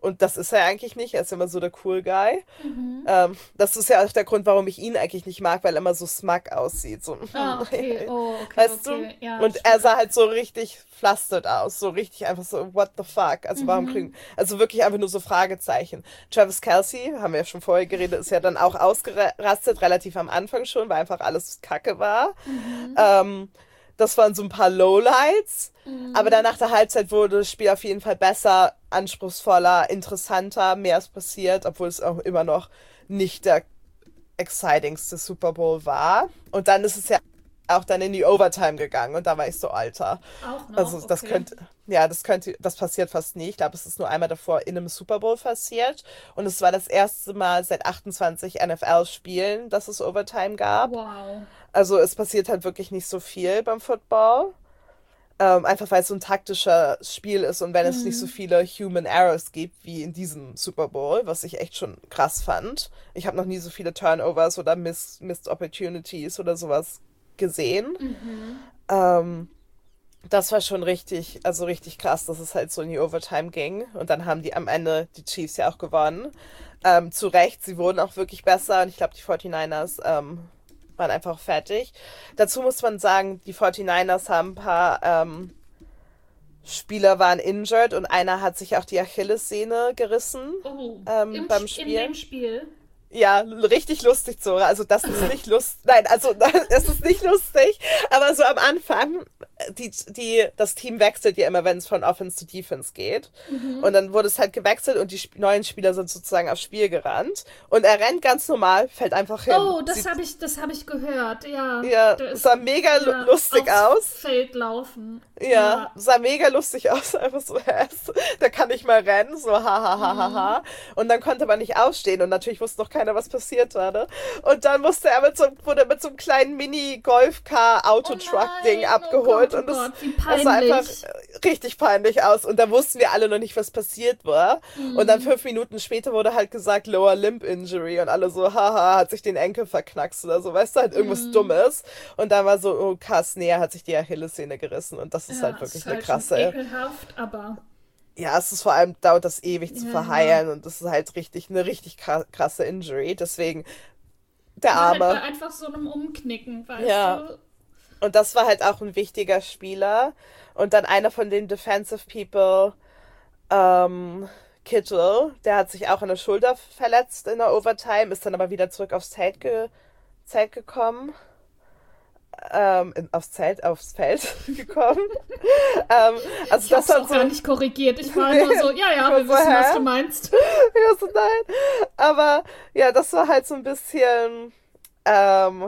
Und das ist er eigentlich nicht. Er ist immer so der Cool Guy. Mhm. Ähm, das ist ja auch der Grund, warum ich ihn eigentlich nicht mag, weil er immer so smug aussieht. So, Ah, okay. Oh, okay, weißt okay. du? Ja, Und er sah halt so richtig flustered aus. So richtig einfach so, what the fuck? Also warum Mhm. kriegen... Also wirklich einfach nur so Fragezeichen. Travis Kelce, haben wir ja schon vorher geredet, ist ja dann auch ausgerastet, relativ am Anfang schon, weil einfach alles Kacke war. Mhm. Ähm, das waren so ein paar Lowlights. Mhm. Aber dann nach der Halbzeit wurde das Spiel auf jeden Fall besser, anspruchsvoller, interessanter, mehr ist passiert, obwohl es auch immer noch nicht der excitingste Super Bowl war. Und dann ist es ja auch dann in die Overtime gegangen und da war ich so, Alter. Auch noch, Also das okay. könnte, ja, das könnte, das passiert fast nie. Ich glaube, es ist nur einmal davor in einem Super Bowl passiert. Und es war das erste Mal seit achtundzwanzig N F L-Spielen, dass es Overtime gab. Wow. Also es passiert halt wirklich nicht so viel beim Football. Ähm, einfach weil es so ein taktischer Spiel ist und wenn es nicht so Mhm. viele Human Errors gibt wie in diesem Super Bowl, was ich echt schon krass fand. Ich habe noch nie so viele Turnovers oder Miss, Missed Opportunities oder sowas gesehen. Mhm. Ähm, das war schon richtig, also richtig krass, dass es halt so in die Overtime ging. Und dann haben die am Ende die Chiefs ja auch gewonnen. Ähm, zu Recht, sie wurden auch wirklich besser und ich glaube, die forty-niners ähm, waren einfach fertig. Dazu muss man sagen, die forty-niners haben ein paar ähm, Spieler waren injured und einer hat sich auch die Achillessehne gerissen Oh, ähm, im, beim Sch- in Spiel. dem Spiel. Ja, richtig lustig, Zora. Also das ist nicht lustig. Nein, also es ist nicht lustig. Aber so am Anfang, die, die, das Team wechselt ja immer, wenn es von Offense zu Defense geht. Mhm. Und dann wurde es halt gewechselt und die Sp- neuen Spieler sind sozusagen aufs Spiel gerannt. Und er rennt ganz normal, fällt einfach hin. Oh, das Sieht, habe ich, das hab ich gehört, ja. ja, Der ist sah mega lu- ja, lustig aufs aus. Feld laufen. Ja, Ja. sah mega lustig aus, einfach so, hä, da kann ich mal rennen, so ha ha ha ha ha. Und dann konnte man nicht aufstehen und natürlich wusste noch keiner, was passiert war, ne? Und dann musste er mit so, wurde mit so einem kleinen Mini-Golf-Car-Autotruck-Ding Oh nein, abgeholt oh und Gott, das, oh Gott, wie das sah einfach peinlich. äh, richtig peinlich aus. Und da wussten wir alle noch nicht, was passiert war. Und dann fünf Minuten später wurde halt gesagt, Lower Limb Injury und alle so, haha, hat sich den Enkel verknackst oder so, weißt du, halt irgendwas Dummes. Und dann war so, oh krass, nee, er hat sich die Achillessehne gerissen und das ist Ja, halt wirklich ist eine halt schon krasse. ekelhaft, aber Ja, es ist vor allem, dauert das ewig zu ja, verheilen und das ist halt richtig, eine richtig kra- krasse Injury. Deswegen, der war halt bei Arme. einfach so einem Umknicken, weißt Ja. du? Und das war halt auch ein wichtiger Spieler. Und dann einer von den Defensive People, ähm, Kittle, der hat sich auch an der Schulter verletzt in der Overtime, ist dann aber wieder zurück aufs Zelt, ge Zelt gekommen. Ähm, in, aufs Zelt, aufs Feld gekommen. ähm, also Ich das hab's war auch so. gar nicht korrigiert. Ich war nur so, ja, ja, wir Ich war so, wissen, was hä? du meinst. Ja, so nein. Aber ja, das war halt so ein bisschen, ähm,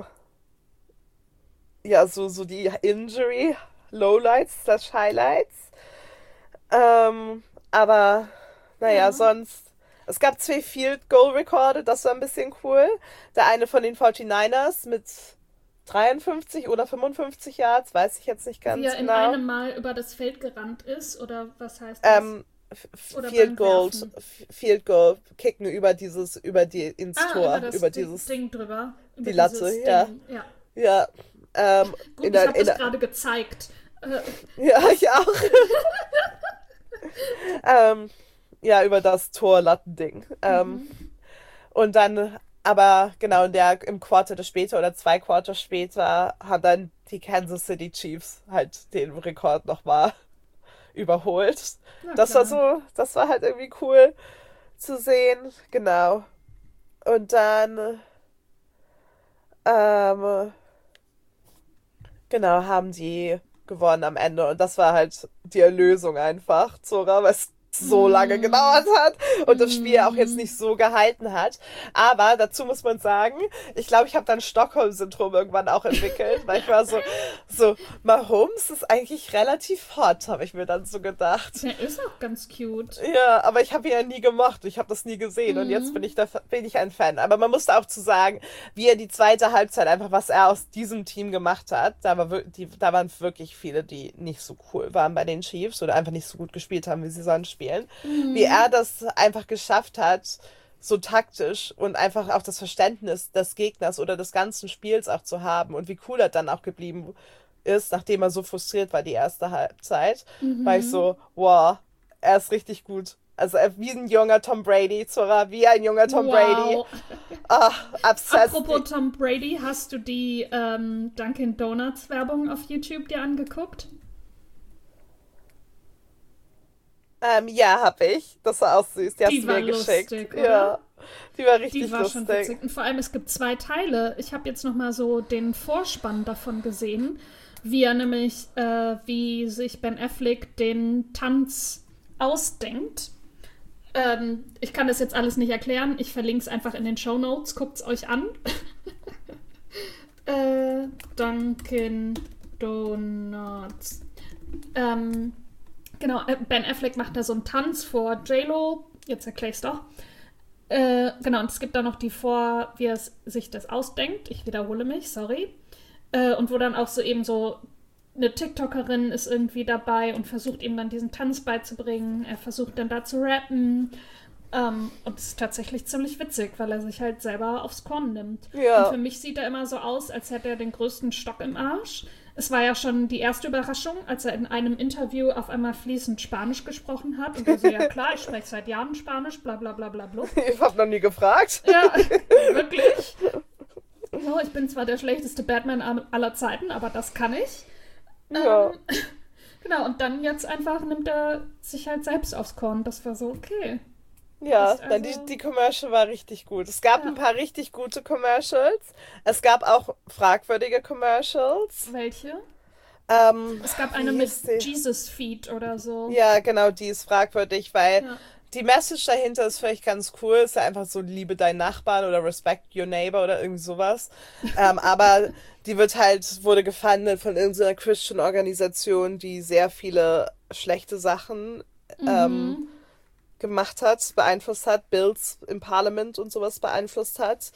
ja, so, so die Injury Lowlights slash Highlights. Ähm, aber naja, Ja. sonst. Es gab zwei Field Goal Rekorde, das war ein bisschen cool. Der eine von den forty-niners mit dreiundfünfzig oder fünfundfünfzig Yards, weiß ich jetzt nicht ganz Wie er in genau. einem Mal über das Feld gerannt ist, oder was heißt das? Ähm, F- F- Oder Field beim Goal, Werfen? F- Field Goal, kicken über dieses, über die, ins ah, Tor, über das über Ding, dieses, Ding drüber. Über die Latte, dieses ja. Ding. Ja. ja, ähm, Gut, in ich der, habe in das der, gerade gezeigt. Äh, ja, ich auch. ähm, ja, über das Tor-Lattending. Ähm, mhm. und dann, aber genau, in der, im Quarter später oder zwei Quarter später haben dann die Kansas City Chiefs halt den Rekord nochmal überholt. Na Das war klar. so, das war halt irgendwie cool zu sehen. Genau. Und dann, ähm, genau, haben die gewonnen am Ende. Und das war halt die Erlösung einfach, Zora, weil es so lange Mm. gedauert hat und das Spiel auch jetzt Mm. nicht so gehalten hat. Aber dazu muss man sagen, ich glaube, ich habe dann Stockholm-Syndrom irgendwann auch entwickelt, weil ich war so, so, Mahomes ist eigentlich relativ hot, habe ich mir dann so gedacht. Der ist auch ganz cute. Ja, aber ich habe ihn ja nie gemocht. Ich habe das nie gesehen und jetzt bin ich da bin ich ein Fan. Aber man musste auch zu sagen, wie er die zweite Halbzeit einfach, was er aus diesem Team gemacht hat, da war wir- die, da waren wirklich viele, die nicht so cool waren bei den Chiefs oder einfach nicht so gut gespielt haben, wie sie sonst spielen. Wie er das einfach geschafft hat, so taktisch und einfach auch das Verständnis des Gegners oder des ganzen Spiels auch zu haben und wie cool er dann auch geblieben ist, nachdem er so frustriert war die erste Halbzeit, war ich so, wow, er ist richtig gut Also äh, wie ein junger Tom Brady, Zora, wie ein junger Tom wow. Brady. Oh, obsessed. Apropos Tom Brady, hast du die ähm, Dunkin' Donuts Werbung auf YouTube dir angeguckt? Ähm, ja, hab ich. Das war auch süß. Die, die hast war du mir geschickt. lustig, oder? Ja, die war richtig Die war lustig. schon witzig. Und vor allem, es gibt zwei Teile. Ich habe jetzt nochmal so den Vorspann davon gesehen, wie er nämlich, äh, wie sich Ben Affleck den Tanz ausdenkt. Ähm, ich kann das jetzt alles nicht erklären. Ich verlinke es einfach in den Shownotes. Guckt es euch an. äh, Dunkin' Donuts. Ähm, genau, Ben Affleck macht da so einen Tanz vor J-Lo. Jetzt erkläre ich es doch. Äh, genau, und es gibt da noch die vor, wie er sich das ausdenkt. Ich wiederhole mich, sorry. Äh, und wo dann auch so eben so eine TikTokerin ist irgendwie dabei und versucht ihm dann diesen Tanz beizubringen. Er versucht dann da zu rappen. Ähm, und es ist tatsächlich ziemlich witzig, weil er sich halt selber aufs Korn nimmt. Ja. Und für mich sieht er immer so aus, als hätte er den größten Stock im Arsch. Es war ja schon die erste Überraschung, als er in einem Interview auf einmal fließend Spanisch gesprochen hat. Und er so, ja klar, ich spreche seit Jahren Spanisch, bla bla bla bla bla. Ich hab noch nie gefragt. Ja, wirklich. So, ich bin zwar der schlechteste Batman aller Zeiten, aber das kann ich. Ja. Ähm, genau, und dann jetzt einfach nimmt er sich halt selbst aufs Korn. Das war so, okay. Ja, Ist dann die, also- die Commercial war richtig gut. Es gab Ja. ein paar richtig gute Commercials. Es gab auch fragwürdige Commercials. Welche? Ähm, Es gab wie eine mit hieß die? Jesus Feet oder so. Ja, genau, die ist fragwürdig, weil Ja. die Message dahinter ist vielleicht ganz cool. Ist ja einfach so, liebe deinen Nachbarn oder respect your neighbor oder irgendwie sowas. ähm, aber die wird halt, wurde gefundet von irgendeiner Christian-Organisation, die sehr viele schlechte Sachen ähm, Mhm. gemacht hat, beeinflusst hat, Bills im Parlament und sowas beeinflusst hat.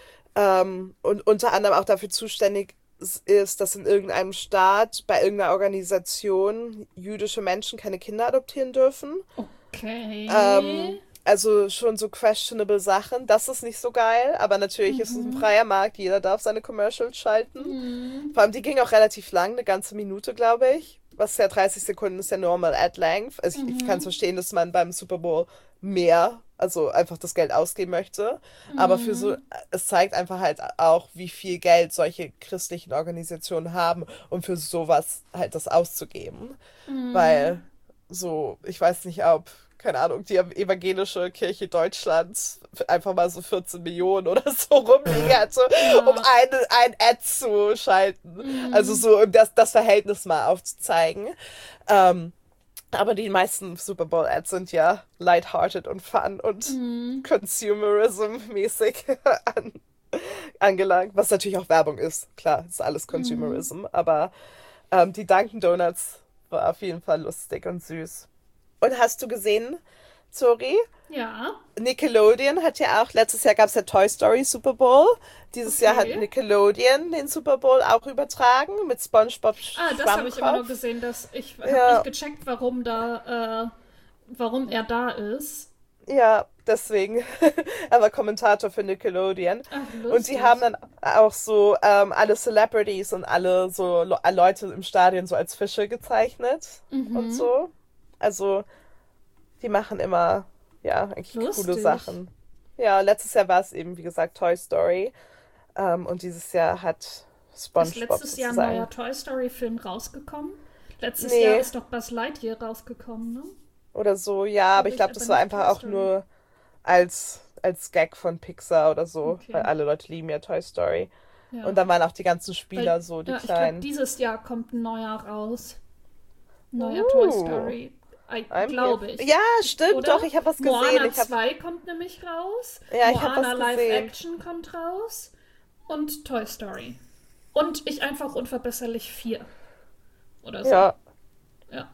Ähm, und unter anderem auch dafür zuständig ist, dass in irgendeinem Staat, bei irgendeiner Organisation jüdische Menschen keine Kinder adoptieren dürfen. Okay. Ähm, also schon so questionable Sachen. Das ist nicht so geil, aber natürlich ist es ein freier Markt. Jeder darf seine Commercials schalten. Mhm. Vor allem, die ging auch relativ lang, eine ganze Minute, glaube ich. Was ja dreißig Sekunden ist ja normal ad length. Also ich, ich kann es verstehen, dass man beim Super Bowl mehr, also einfach das Geld ausgeben möchte. Aber für so, es zeigt einfach halt auch, wie viel Geld solche christlichen Organisationen haben, um für sowas halt das auszugeben. Weil so, ich weiß nicht, ob, keine Ahnung, die evangelische Kirche Deutschlands einfach mal so vierzehn Millionen oder so rumliegen hatte, um eine, ein Ad zu schalten. Also so, um das, das Verhältnis mal aufzuzeigen. Ähm, aber die meisten Super Bowl Ads sind ja lighthearted und fun und Consumerism-mäßig an, angelangt. Was natürlich auch Werbung ist. Klar, ist alles Consumerism. Aber ähm, die Dunkin' Donuts war auf jeden Fall lustig und süß. Und hast du gesehen, Zori? Ja. Nickelodeon hat ja auch, letztes Jahr gab es ja Toy Story Super Bowl. Dieses Jahr hat Okay. Nickelodeon den Super Bowl auch übertragen mit SpongeBob Ah, das habe ich immer nur Schwammkopf. gesehen, dass ich habe Ja. nicht gecheckt, warum da, äh, warum er da ist. Ja, deswegen. Er war Kommentator für Nickelodeon. Ach, lustig. Und die haben dann auch so ähm, alle Celebrities und alle so Le Leute im Stadion so als Fische gezeichnet und so. Also, die machen immer, ja, eigentlich Lustig. coole Sachen. Ja, letztes Jahr war es eben, wie gesagt, Toy Story. Ähm, und dieses Jahr hat Ist SpongeBob letztes Jahr ein sozusagen. neuer Toy Story Film rausgekommen? Letztes Nee. Jahr ist doch Buzz Lightyear rausgekommen, ne? Oder so, ja, aber Aber ich ich glaube, aber das war nicht einfach Toy auch Story. nur als, als Gag von Pixar oder so, Okay. weil alle Leute lieben ja Toy Story. Ja. Und dann waren auch die ganzen Spieler Weil, so, die ja, ich glaube, kleinen. dieses Jahr kommt ein neuer raus. Ein neuer Uh. Toy Story. I'm Glaube here. ich. Ja, stimmt, Oder? doch, ich habe was gesehen. Moana Ich hab, zwei kommt nämlich raus. Ja, ich hab Moana was Live gesehen. Action kommt raus. Und Toy Story. Und ich einfach unverbesserlich vier. Oder so. ja, Ja.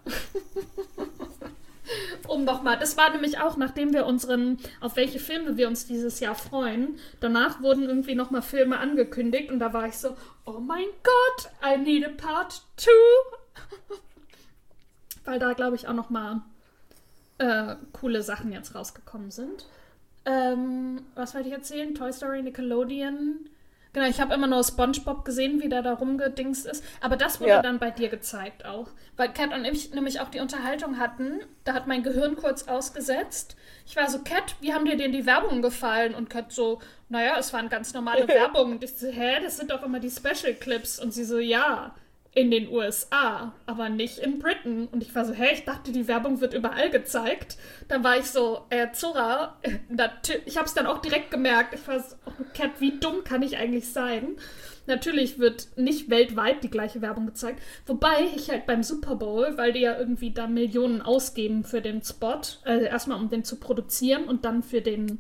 Um nochmal, das war nämlich auch, nachdem wir unseren, auf welche Filme wir uns dieses Jahr freuen, danach wurden irgendwie nochmal Filme angekündigt und da war ich so, oh mein Gott, I need a part two. Weil da, glaube ich, auch nochmal äh, coole Sachen jetzt rausgekommen sind. Ähm, was wollte ich erzählen? Toy Story, Nickelodeon. Genau, ich habe immer nur SpongeBob gesehen, wie der da rumgedingst ist. Aber das wurde Ja. dann bei dir gezeigt auch. Weil Kat und ich nämlich auch die Unterhaltung hatten. Da hat mein Gehirn kurz ausgesetzt. Ich war so, Kat, wie haben dir denn die Werbungen gefallen? Und Kat so, naja, es waren ganz normale Werbungen. Und ich so, hä, das sind doch immer die Special Clips. Und sie so, ja, in den U S A, aber nicht in Britain. Und ich war so, hä, ich dachte, die Werbung wird überall gezeigt. Dann war ich so, äh, Zora, äh, natü- ich habe es dann auch direkt gemerkt. Ich war so, oh, Kat, wie dumm kann ich eigentlich sein? Natürlich wird nicht weltweit die gleiche Werbung gezeigt. Wobei ich halt beim Super Bowl, weil die ja irgendwie da Millionen ausgeben für den Spot, äh, erstmal um den zu produzieren und dann für den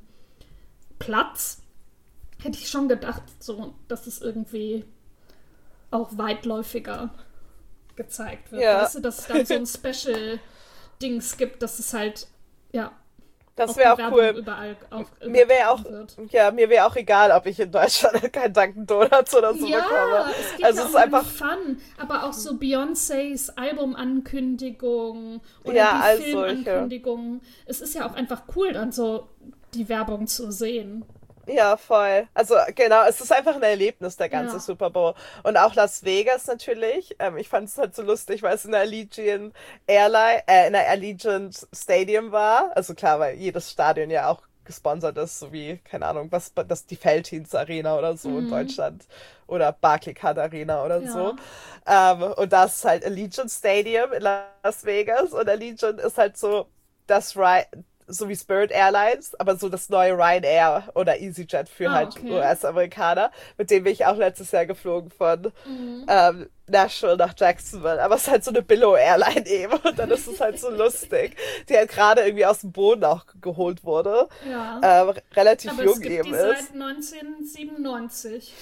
Platz, hätte ich schon gedacht, so, dass es irgendwie auch weitläufiger gezeigt wird. Ja. Weißt du, dass es dann so ein Special-Dings gibt, dass es halt, ja, Das auch wäre die auch Werbung cool. überall auch Mir wäre auch, wird. ja, mir wäre auch egal, ob ich in Deutschland keinen Dunkin' Donuts oder so Ja, bekomme. es geht Also ja es um ist einfach, den Fun, aber auch so Beyoncés Albumankündigung oder ja, die all solche. Filmankündigungen. Es ist ja auch einfach cool, dann so die Werbung zu sehen. Ja, voll. Also genau, es ist einfach ein Erlebnis, der ganze Ja. Super Bowl. Und auch Las Vegas natürlich. Ähm, ich fand es halt so lustig, weil es in der Allegiant Airline, äh, in der Allegiant Stadium war. Also klar, weil jedes Stadion ja auch gesponsert ist, so wie, keine Ahnung, was das die Felddienst Arena oder so in Deutschland oder Barclaycard Arena oder so. Ja. Ähm, und das ist halt Allegiant Stadium in Las Vegas und Allegiant ist halt so das Ry so wie Spirit Airlines, aber so das neue Ryanair oder EasyJet für Ah, halt okay. U S-Amerikaner, mit dem bin ich auch letztes Jahr geflogen von Mhm. ähm, Nashville nach Jacksonville. Aber es ist halt so eine Billow-Airline eben und dann ist es halt so lustig, die halt gerade irgendwie aus dem Boden auch geholt wurde, Ja. ähm, relativ Aber jung es gibt eben die ist. seit neunzehnhundertsiebenundneunzig.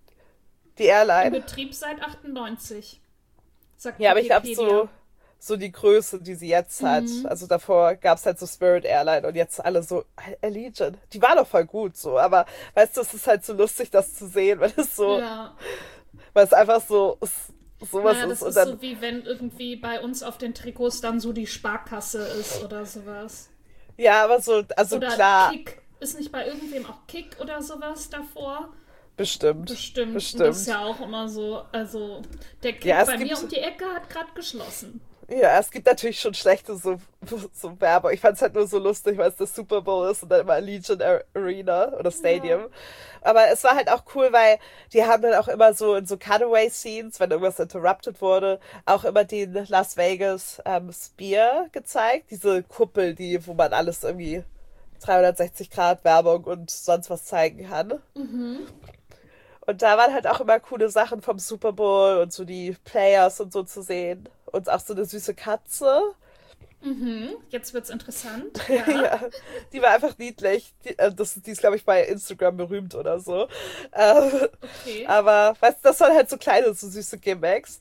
Die In Airline. Betrieb seit achtundneunzig. Sagt Ja, aber ich glaube Wikipedia. so, so die Größe, die sie jetzt hat. Mhm. Also davor gab es halt so Spirit Airline und jetzt alle so Allegiant. Die war doch voll gut so, aber weißt du, es ist halt so lustig, das zu sehen, weil es so, Ja. weil es einfach so sowas Naja, ist das und ist dann so wie wenn irgendwie bei uns auf den Trikots dann so die Sparkasse ist oder sowas. ja, aber so, also Oder klar, Kick. Ist nicht bei irgendwem auch Kick oder sowas davor? bestimmt, Bestimmt. Und das ist bestimmt. ja auch immer so, also der Kick Ja, es bei mir gibt um die Ecke hat gerade geschlossen. Ja, es gibt natürlich schon schlechte so, so Werbung. Ich fand es halt nur so lustig, weil es der Super Bowl ist und dann immer Allegiant Arena oder Stadium. Ja. Aber es war halt auch cool, weil die haben dann auch immer so in so Cutaway-Scenes, wenn irgendwas interrupted wurde, auch immer den Las Vegas ähm, Sphere gezeigt. Diese Kuppel, die, wo man alles irgendwie dreihundertsechzig Grad Werbung und sonst was zeigen kann. Mhm. Und da waren halt auch immer coole Sachen vom Super Bowl und so die Players und so zu sehen. Und auch so eine süße Katze. Mhm. Jetzt wird's interessant. Ja. Ja, die war einfach niedlich. Die, äh, das, die ist, glaube ich, bei Instagram berühmt oder so. Ähm, Okay. aber, weißt du, das waren halt so kleine, so süße Gimmicks.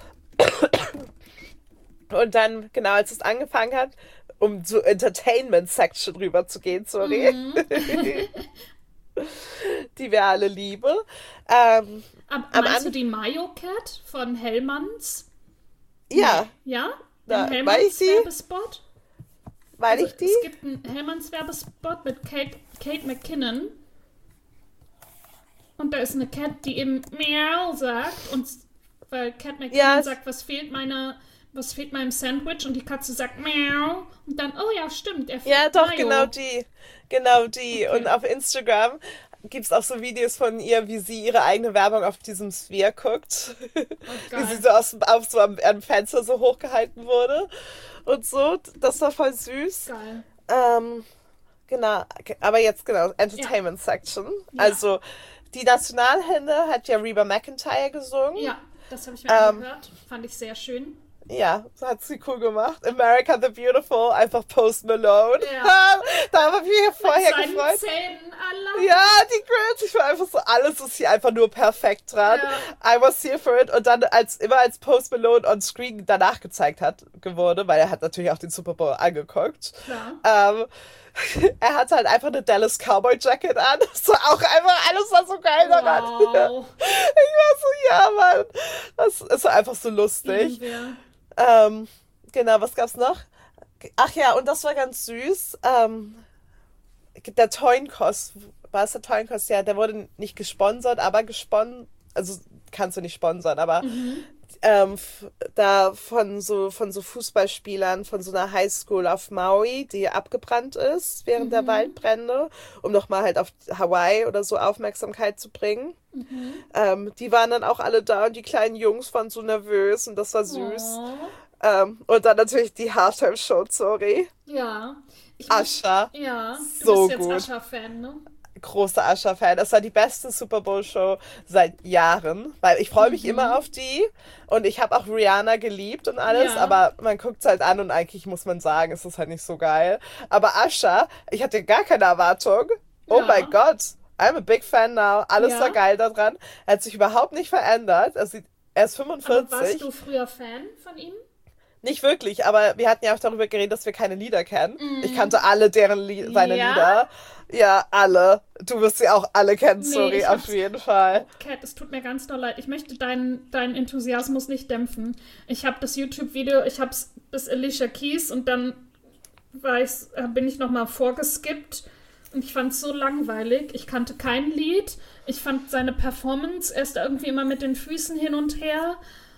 Und dann, genau, als es angefangen hat, um zur Entertainment-Section rüber zu gehen, sorry, Mhm. die wir alle lieben. Ähm, Aber am meinst du An die Mayo Cat von Hellmanns? ja, Ja? Da- Den meine ich Hellmanns die? Werbespot? meine Also, ich die? es gibt einen Hellmanns Werbespot mit Kate, Kate McKinnon. Und da ist eine Cat, die eben Miau sagt. Und weil Kate McKinnon Ja, es- sagt, was fehlt meiner, was fehlt meinem Sandwich? Und die Katze sagt Miau. Und dann, oh ja, stimmt, er fehlt Ja, doch, Mayo. genau die. Genau die. Okay. Und auf Instagram gibt es auch so Videos von ihr, wie sie ihre eigene Werbung auf diesem Sphere guckt. Oh, Wie sie geil. so aus dem, auf so am, am Fenster so hochgehalten wurde. Und so. Das war voll süß. Geil. Ähm, genau. Aber jetzt genau, Entertainment Section. Ja. Also, die Nationalhymne hat ja Reba McEntire gesungen. Ja, das habe ich mir Ähm, angehört. Fand ich sehr schön. Ja, das hat sie cool gemacht. America the Beautiful, einfach Post Malone. Ja. Da haben wir mich vorher Mit seinen gefreut. Zähnen alle. Ja, die Grills, ich war einfach so, alles ist hier einfach nur perfekt dran. I was here for it. Und dann als immer als Post Malone on Screen danach gezeigt hat, geworden, weil er hat natürlich auch den Super Bowl angeguckt. Klar. Ähm, er hatte halt einfach eine Dallas Cowboy Jacket an. Das war auch einfach, alles war so geil daran. Wow. Ich war so, ja, Mann. Das ist einfach so lustig. Lieben wir. Ähm, genau, was gab's noch? Ach ja, und das war ganz süß. Ähm, der Toinkos Buster Tollington, ja, der wurde nicht gesponsert, aber gesponsert, also kannst du nicht sponsern, aber Mhm. ähm, f- da von so, von so Fußballspielern von so einer Highschool auf Maui, die abgebrannt ist während der Mhm. Waldbrände, um nochmal halt auf Hawaii oder so Aufmerksamkeit zu bringen. Mhm. Ähm, die waren dann auch alle da und die kleinen Jungs waren so nervös und das war süß. Oh. Ähm, und dann natürlich die Halftime-Show, sorry. Ja. Ich muss, Ascha, ja, du so bist jetzt gut. Ascher-Fan, ne? Großer Ascha-Fan. Das war die beste Super Bowl-Show seit Jahren, weil ich freue mich immer Mhm. auf die und ich habe auch Rihanna geliebt und alles, Ja. aber man guckt es halt an und eigentlich muss man sagen, es ist halt nicht so geil. Aber Ascha, ich hatte gar keine Erwartung. Oh mein Ja. Gott, I'm a big fan now. Alles war Ja. geil daran. Er hat sich überhaupt nicht verändert. Er, sieht, er ist Aber warst fünfundvierzig. du früher Fan von ihm? Nicht wirklich, aber wir hatten ja auch darüber geredet, dass wir keine Lieder kennen. Ich Mhm. kannte alle deren Lie seine Ja. Lieder. Ja, alle. Du wirst sie auch alle kennen, Nee, sorry, ich auf hab's. jeden Fall. Cat, es tut mir ganz doll leid. Ich möchte deinen deinen Enthusiasmus nicht dämpfen. Ich habe das YouTube-Video, ich habe es bis Alicia Keys und dann war ich's, äh, bin ich nochmal vorgeskippt und ich fand es so langweilig. Ich kannte kein Lied. Ich fand seine Performance erst irgendwie immer mit den Füßen hin und her.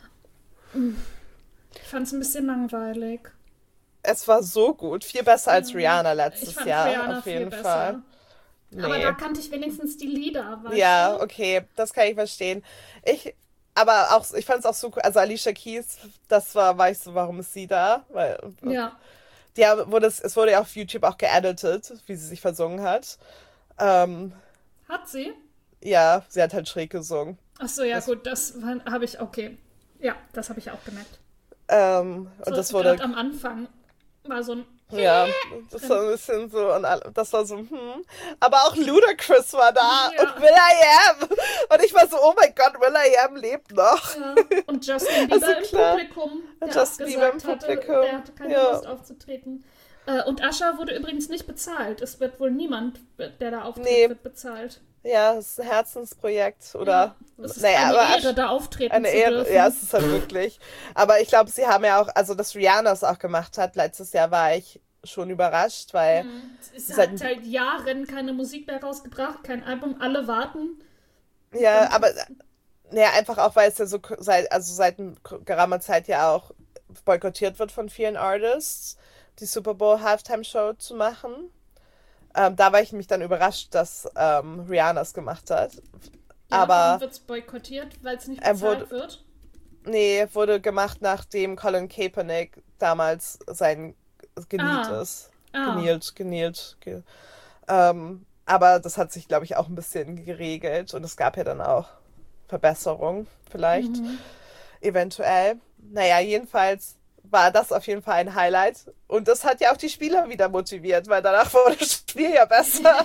Ich fand es ein bisschen langweilig. Es war so gut. Viel besser als Mhm. Rihanna Ich letztes fand Jahr, Rihanna auf viel jeden besser. Fall. Aber Nee. da kannte ich wenigstens die Lieder, weißt Ja, du? okay, das kann ich verstehen. Ich, aber auch, ich fand es auch so cool. Also Alicia Keys, das war, weiß so, warum ist sie da? Weil, Ja. die haben, wurde es, es wurde ja auf YouTube auch geeditet, wie sie sich versungen hat. Ähm, Hat sie? ja, sie hat halt schräg gesungen. Ach so, ja Das, gut, das habe ich, okay. Ja, das habe ich auch gemerkt. ähm, und So, das gerade wurde am Anfang war so ein ja, das war ein bisschen so, und all- das war so, hm. Aber auch Ludacris war da Ja, und will.i.am. Und ich war so, oh mein Gott, will.i.am lebt noch. ja. Und Justin Also Bieber im klar, Publikum, der auch Justin Bieber im gesagt hatte, der Publikum. hatte keine Ja, Lust aufzutreten. Äh, Und Usher wurde übrigens nicht bezahlt. Es wird wohl niemand, der da auftritt, nee, wird bezahlt. ja, es ist ein Herzensprojekt Ja, oder, es ist naja, eine aber Ehre, Asch- da auftreten eine zu Ehre, ja, es dürfen. ist halt wirklich. Aber ich glaube, sie haben ja auch, also dass Rihanna es auch gemacht hat, letztes Jahr war ich schon überrascht, weil Mhm. Es seit, hat seit Jahren keine Musik mehr rausgebracht, kein Album, alle warten. Und ja, dann aber naja, einfach auch, weil es ja so k- seit, also seit n- k- geraumer Zeit ja auch boykottiert wird von vielen Artists, die Super Bowl Halftime Show zu machen. Ähm, da war ich mich dann überrascht, dass ähm, Rihanna es gemacht hat. Ja, warum Aber wird es boykottiert? Weil es nicht er wurde, bezahlt wird? nee, wurde gemacht, nachdem Colin Kaepernick damals sein geniet Ah, ist. ah. Genielt, genielt. Ge ähm, aber das hat sich, glaube ich, auch ein bisschen geregelt und es gab ja dann auch Verbesserungen vielleicht, Mhm. eventuell. Naja, jedenfalls war das auf jeden Fall ein Highlight und das hat ja auch die Spieler wieder motiviert, weil danach wurde das Spiel ja besser.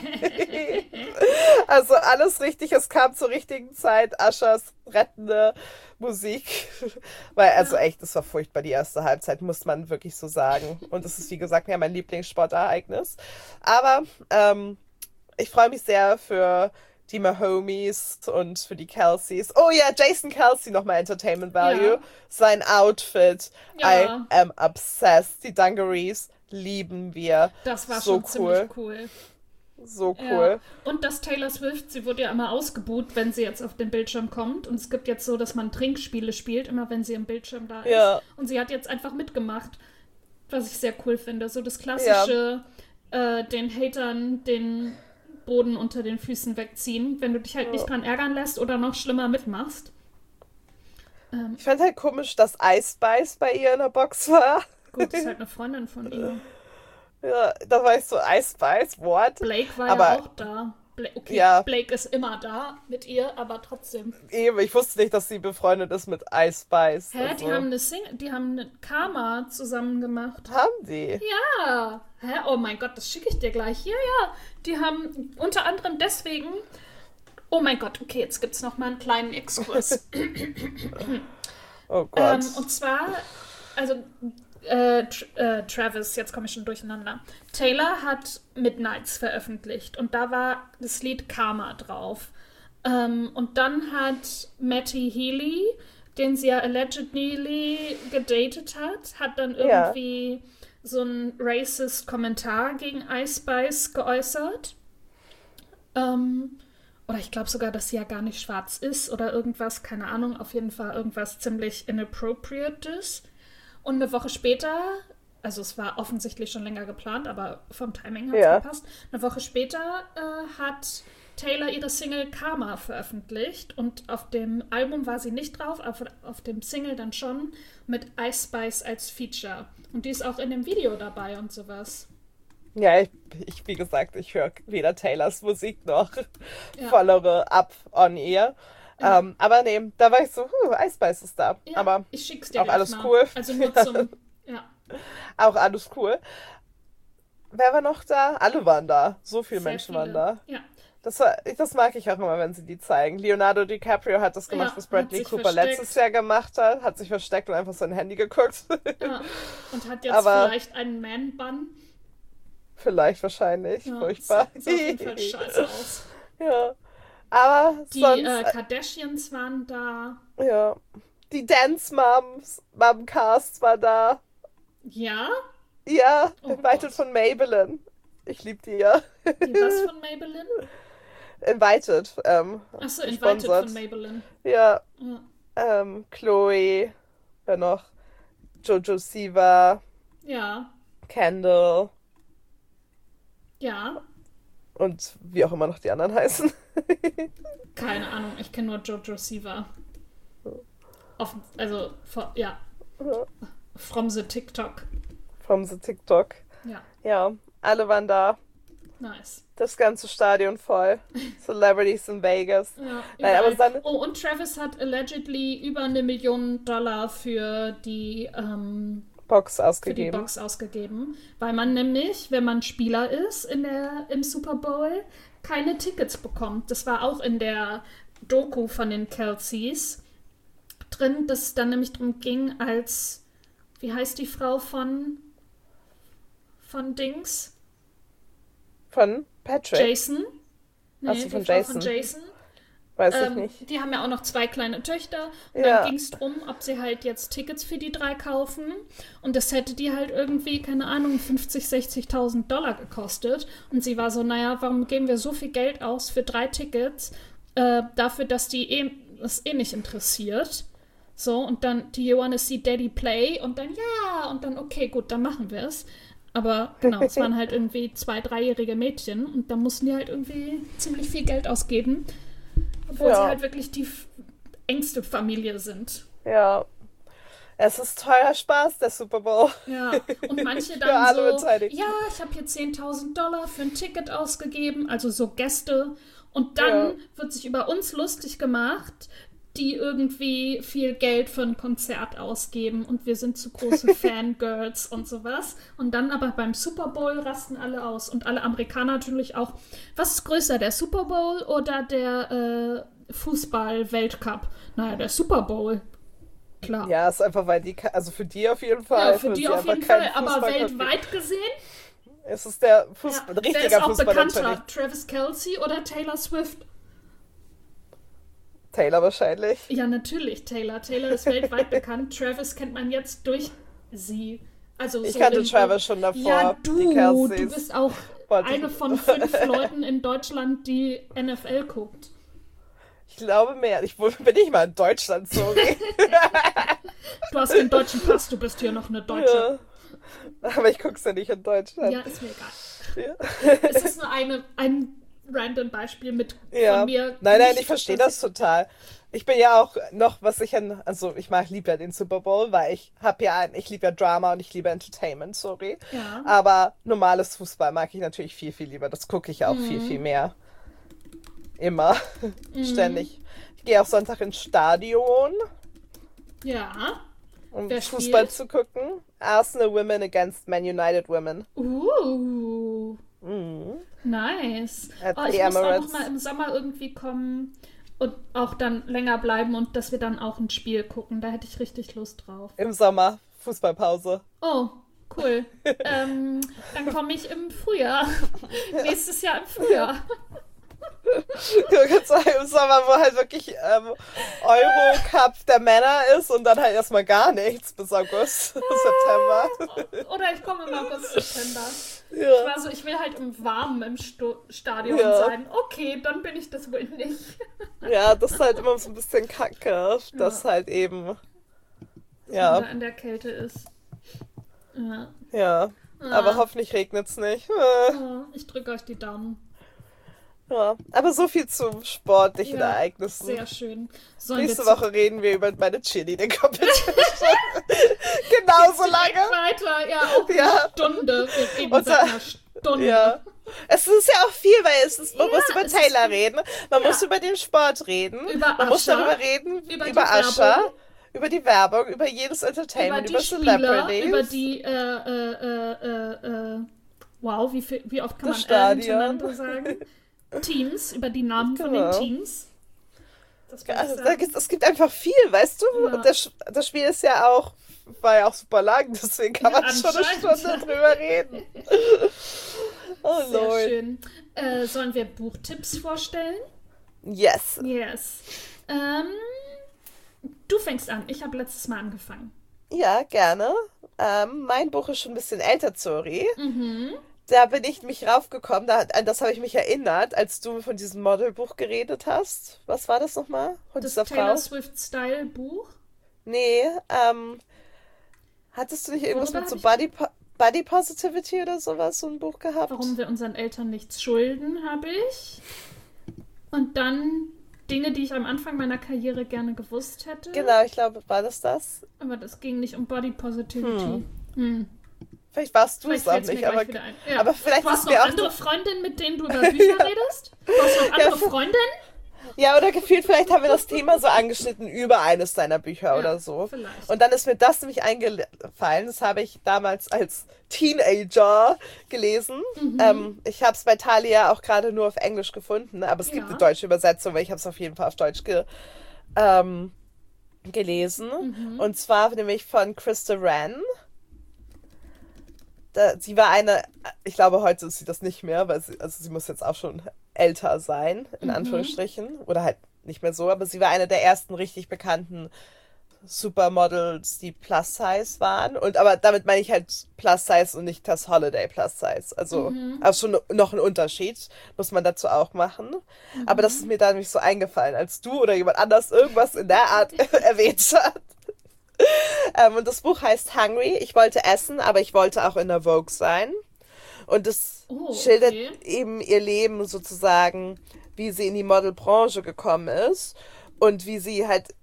Also alles richtig, es kam zur richtigen Zeit, Ushers rettende Musik. Weil, also Ja. echt, es war furchtbar, die erste Halbzeit, muss man wirklich so sagen. Und es ist, wie gesagt, ja mein Lieblingssportereignis. Aber ähm, ich freue mich sehr für die Mahomes und für die Kelceys. Oh ja, Jason Kelce nochmal Entertainment Value. Ja, Sein Outfit, I ja, am obsessed. Die Dungarees lieben wir. das war So schon ziemlich cool, cool. so Ja, cool. und dass Taylor Swift, sie wurde ja immer ausgebuht, wenn sie jetzt auf den Bildschirm kommt. Und es gibt jetzt so, dass man Trinkspiele spielt, immer wenn sie im Bildschirm da ist. Ja, Und sie hat jetzt einfach mitgemacht, was ich sehr cool finde. So das ja. klassische, äh, den Hatern den Boden unter den Füßen wegziehen, wenn du dich halt nicht Ja. dran ärgern lässt oder noch schlimmer mitmachst. Ähm, Ich fand halt komisch, dass Ice Spice bei ihr in der Box war. gut, ist halt eine Freundin von ihr. Ja, da war ich so, Ice Spice, what? Blake war ja Aber auch da. Bla okay, ja, Blake ist immer da mit ihr, aber trotzdem. eben, ich wusste nicht, dass sie befreundet ist mit Ice Spice. Hä, die Also, haben eine Sing die haben eine Karma zusammen gemacht. haben die? Ja. Hä? Oh mein Gott, das schicke ich dir gleich. Ja, ja. Die haben unter anderem deswegen. Oh mein Gott, okay, jetzt gibt es noch mal einen kleinen Exkurs. Oh Gott. ähm, und zwar, also äh, Tr äh, Travis, jetzt komme ich schon durcheinander. Taylor hat Midnights veröffentlicht und da war das Lied Karma drauf. Ähm, und dann hat Matty Healy, den sie ja allegedly gedatet hat, hat dann Ja. irgendwie so einen racist Kommentar gegen Ice Spice geäußert. Ähm, oder ich glaube sogar, dass sie ja gar nicht schwarz ist oder irgendwas, keine Ahnung, auf jeden Fall irgendwas ziemlich inappropriates. Und eine Woche später, also es war offensichtlich schon länger geplant, aber vom Timing hat es Ja. gepasst. Eine Woche später äh, hat Taylor ihre Single Karma veröffentlicht und auf dem Album war sie nicht drauf, aber auf dem Single dann schon mit Ice Spice als Feature. Und die ist auch in dem Video dabei und sowas. Ja, ich, ich wie gesagt, ich höre weder Taylors Musik noch Ja. vollere ab on ear. Ja. Ähm, aber nee, da war ich so, huh, Ice Spice ist da. Ja, Aber ich schick's dir auch gleich alles mal. cool. Also nur zum, ja. auch alles cool. Wer war noch da? Alle waren da. So viele Sehr Menschen viele. waren da. Ja. Das, war, das mag ich auch immer, wenn sie die zeigen. Leonardo DiCaprio hat das gemacht, Ja, was hat Bradley sich Cooper versteckt. letztes Jahr gemacht hat. Hat sich versteckt und einfach sein Handy geguckt. Ja. Und hat jetzt Aber- vielleicht einen Man-Bun. Vielleicht, wahrscheinlich. Ja, Furchtbar. sieht auf jeden Fall scheiße aus. ja. Aber Die sonst, äh, Kardashians waren da. ja. Die Dance Moms, Mom Cast war da. Ja? Ja, Oh invited Gott. von Maybelline. Ich lieb die ja. Die was von Maybelline? Invited. Ähm, Achso, invited gesponsert. von Maybelline. Ja, Ja. ähm, Chloe, wer noch? Jojo Siva, Ja. Kendall Ja. und wie auch immer noch die anderen heißen. Keine Ahnung, ich kenne nur Jojo Siva. Offen, also, for, ja. From the TikTok. From the TikTok. Ja, Ja, alle waren da. nice. Das ganze Stadion voll. Celebrities in Vegas. Ja, Nein, aber überall. dann- Oh, und Travis hat allegedly über eine Million Dollar für die, ähm, Box für die ausgegeben. Box ausgegeben, weil man nämlich, wenn man Spieler ist in der, im Super Bowl, keine Tickets bekommt. Das war auch in der Doku von den Kelceys drin, dass es dann nämlich darum ging, als, wie heißt die Frau von, von Dings? Von Patrick. Jason? Nee, Ach so, die von Frau Jason. von Jason. Weiß ich Ähm, nicht. die haben ja auch noch zwei kleine Töchter. Und Ja. dann ging es darum, ob sie halt jetzt Tickets für die drei kaufen. Und das hätte die halt irgendwie, keine Ahnung, fünfzig, sechzigtausend Dollar gekostet. Und sie war so, naja, warum geben wir so viel Geld aus für drei Tickets, äh, dafür, dass die eh, das eh nicht interessiert. So, und dann, do you wanna see Daddy play? Und dann, ja, und dann, okay, gut, dann machen wir es. Aber genau, es waren halt irgendwie zwei, dreijährige Mädchen und da mussten die halt irgendwie ziemlich viel Geld ausgeben. Obwohl Ja. sie halt wirklich die f- engste Familie sind. Ja. Es ist teurer Spaß, der Super Bowl. Ja, und manche Für dann alle so, Beteiligten. ja, ich habe hier zehntausend Dollar für ein Ticket ausgegeben, also so Gäste. Und dann Ja. wird sich über uns lustig gemacht, die irgendwie viel Geld für ein Konzert ausgeben und wir sind zu große Fangirls und sowas. Und dann aber beim Super Bowl rasten alle aus und alle Amerikaner natürlich auch. Was ist größer, der Super Bowl oder der äh, Fußball-Weltcup? Naja, der Super Bowl. Klar. Ja, ist einfach, weil die, ke- also für die auf jeden Fall. Ja, für die sie auf einfach jeden keinen Fall, aber Fußball gucken. weltweit gesehen, Es ist der ja, Fußball, wer richtiger ist auch Fußball bekannter? natürlich. Travis Kelce oder Taylor Swift? Taylor wahrscheinlich. Ja, natürlich Taylor. Taylor ist weltweit bekannt. Travis kennt man jetzt durch sie. Also Ich so kannte in- Travis schon davor. Ja, die du, Kelceys. du bist auch Wollte ich- eine von fünf Leuten in Deutschland, die N F L guckt. Ich glaube mehr. Ich wohl- bin nicht mal in Deutschland, sorry. Du hast den deutschen Pass, du bist hier noch eine Deutsche. ja. Aber ich guck's ja nicht in Deutschland. Ja, ist mir egal. Ja. Es ist nur eine, ein random Beispiel mit Ja. von mir. Nein, nein, Nicht, ich verstehe dass das total. Ich bin ja auch noch, was ich an, also ich mag, lieb ja den Super Bowl, weil ich hab ja ein, ich liebe ja Drama und ich liebe Entertainment, sorry. Ja. Aber normales Fußball mag ich natürlich viel, viel lieber. Das gucke ich auch Mhm. viel, viel mehr. Immer. Ständig. Ich gehe auch Sonntag ins Stadion, Ja. um Wer Fußball spielt? zu gucken. Arsenal Women against Man United Women. Uh. Mhm. Nice. At Oh, ich the muss auch Emirates. noch mal im Sommer irgendwie kommen und auch dann länger bleiben und dass wir dann auch ein Spiel gucken. Da hätte ich richtig Lust drauf. Im Sommer. Fußballpause. Oh, cool. ähm, dann komme ich im Frühjahr. Nächstes Jahr im Frühjahr. Im Sommer, wo halt wirklich ähm, Eurocup der Männer ist und dann halt erstmal gar nichts bis August, September. Oder ich komme im August, September. Ja. Ich war so, ich will halt im Warmen im Sto- Stadion Ja. sein. Okay, dann bin ich das wohl nicht. Ja, das ist halt immer so ein bisschen kacke, dass halt eben, Wenn ja, da in der Kälte ist. Ja. ja, Ah. aber hoffentlich regnet's nicht. Oh, ich drücke euch die Daumen. Ja, aber so viel zu sportlichen Ja, Ereignissen. Sehr schön. Sollen Nächste wir Woche reden wir über meine Cheerleading-Competition. Genauso lange. weiter? Ja, auch eine Ja. Stunde. Wir reden Und seit da- einer Stunde. Ja. Es ist ja auch viel, weil es ist, man Ja, muss über es Taylor ist- reden, man Ja. muss über den Sport reden, Über man muss Usher, darüber reden, über über, die Usher, Werbung, über die Werbung, über jedes Über Entertainment, die über, Spieler, Celebrities. über die, äh, äh, äh, äh, äh, wow, wie, viel, wie oft kann Das man äh, Stadion. hintereinander sagen? Teams, über die Namen von Genau. den Teams. Das würde ich Also, da sagen. gibt, es gibt einfach viel, weißt du? Ja. Und das, das Spiel ist ja auch, war ja auch super lang, deswegen kann Ja, man schon eine anscheinend. Stunde drüber reden. Oh Sehr Lord. schön. Äh, sollen wir Buchtipps vorstellen? Yes. Yes. Ähm, du fängst an. Ich habe letztes Mal angefangen. Ja, gerne. Ähm, mein Buch ist schon ein bisschen älter, Zori. Mhm. Da bin ich mich raufgekommen, da, an das habe ich mich erinnert, als du von diesem Modelbuch geredet hast. Was war das nochmal? Von Das dieser Taylor Frau? Swift-Style-Buch. Nee, ähm, hattest du nicht irgendwas Worüber mit so hab Body, Po- Body Positivity oder sowas, so ein Buch gehabt? Warum wir unseren Eltern nichts schulden, habe ich. Und dann Dinge, die ich am Anfang meiner Karriere gerne gewusst hätte. Genau, ich glaube, war das das? Aber das ging nicht um Body Positivity. Hm. Vielleicht warst du Vielleicht es auch fällt es mir nicht, gleich aber, wieder ein. Ja. aber vielleicht Du hast ist noch mir auch... andere Freundinnen, mit denen du über Bücher redest? Du hast noch andere Ja, Freundinnen? Ja, oder gefühlt, vielleicht haben wir das Thema so angeschnitten über eines deiner Bücher Ja, oder so. vielleicht. Und dann ist mir das nämlich eingefallen. Das habe ich damals als Teenager gelesen. Mhm. Ähm, ich habe es bei Thalia auch gerade nur auf Englisch gefunden, aber es gibt Ja. eine deutsche Übersetzung, weil ich habe es auf jeden Fall auf Deutsch ge ähm, gelesen. Mhm. Und zwar nämlich von Krista Wren. Da, sie war eine, ich glaube, heute ist sie das nicht mehr, weil sie, also sie muss jetzt auch schon älter sein, in Mhm. Anführungsstrichen. Oder halt nicht mehr so, aber sie war eine der ersten richtig bekannten Supermodels, die Plus Size waren. Und aber damit meine ich halt Plus Size und nicht das Holiday Plus Size. Also Mhm. auch schon noch ein Unterschied, muss man dazu auch machen. Aber das ist mir da nämlich so eingefallen, als du oder jemand anders irgendwas in der Art erwähnt hat. Ähm, und das Buch heißt Hungry. Ich wollte essen, aber ich wollte auch in der Vogue sein. Und es Oh, schildert okay. eben ihr Leben sozusagen, wie sie in die Modelbranche gekommen ist und wie sie halt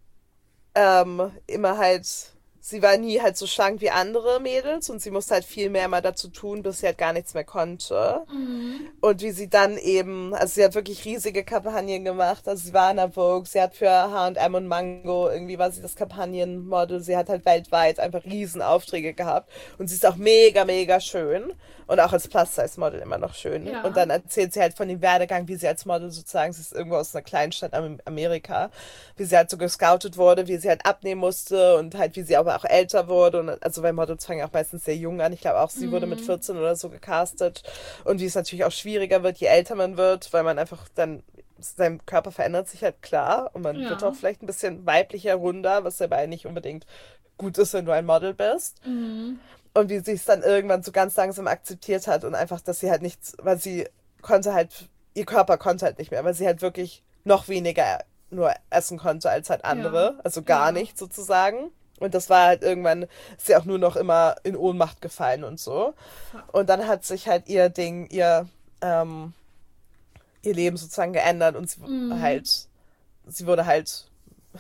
ähm, immer halt, sie war nie halt so schlank wie andere Mädels und sie musste halt viel mehr mal dazu tun, bis sie halt gar nichts mehr konnte. Mhm. Und wie sie dann eben, also sie hat wirklich riesige Kampagnen gemacht. Also sie war in der Vogue, sie hat für H und M und Mango, irgendwie war sie das Kampagnenmodel. Sie hat halt weltweit einfach riesen Aufträge gehabt. Und sie ist auch mega, mega schön. Und auch als Plus-Size-Model immer noch schön. Ja. Und dann erzählt sie halt von dem Werdegang, wie sie als Model sozusagen, sie ist irgendwo aus einer Kleinstadt in Amerika, wie sie halt so gescoutet wurde, wie sie halt abnehmen musste und halt wie sie aber auch älter wurde. Und also weil Models fangen ja auch meistens sehr jung an. Ich glaube auch, sie wurde mit vierzehn oder so gecastet. Und wie es natürlich auch schwieriger wird, je älter man wird, weil man einfach dann, sein Körper verändert sich halt klar und man Ja. wird auch vielleicht ein bisschen weiblicher, runder, was dabei nicht unbedingt gut ist, wenn du ein Model bist. Mhm. Und wie sie es dann irgendwann so ganz langsam akzeptiert hat und einfach, dass sie halt nichts, weil sie konnte halt, ihr Körper konnte halt nicht mehr, weil sie halt wirklich noch weniger nur essen konnte als halt andere, Ja. also gar Ja. nicht sozusagen. Und das war halt irgendwann, ist sie auch nur noch immer in Ohnmacht gefallen und so. Und dann hat sich halt ihr Ding, ihr, ähm, ihr Leben sozusagen geändert und sie Mhm. halt, sie wurde halt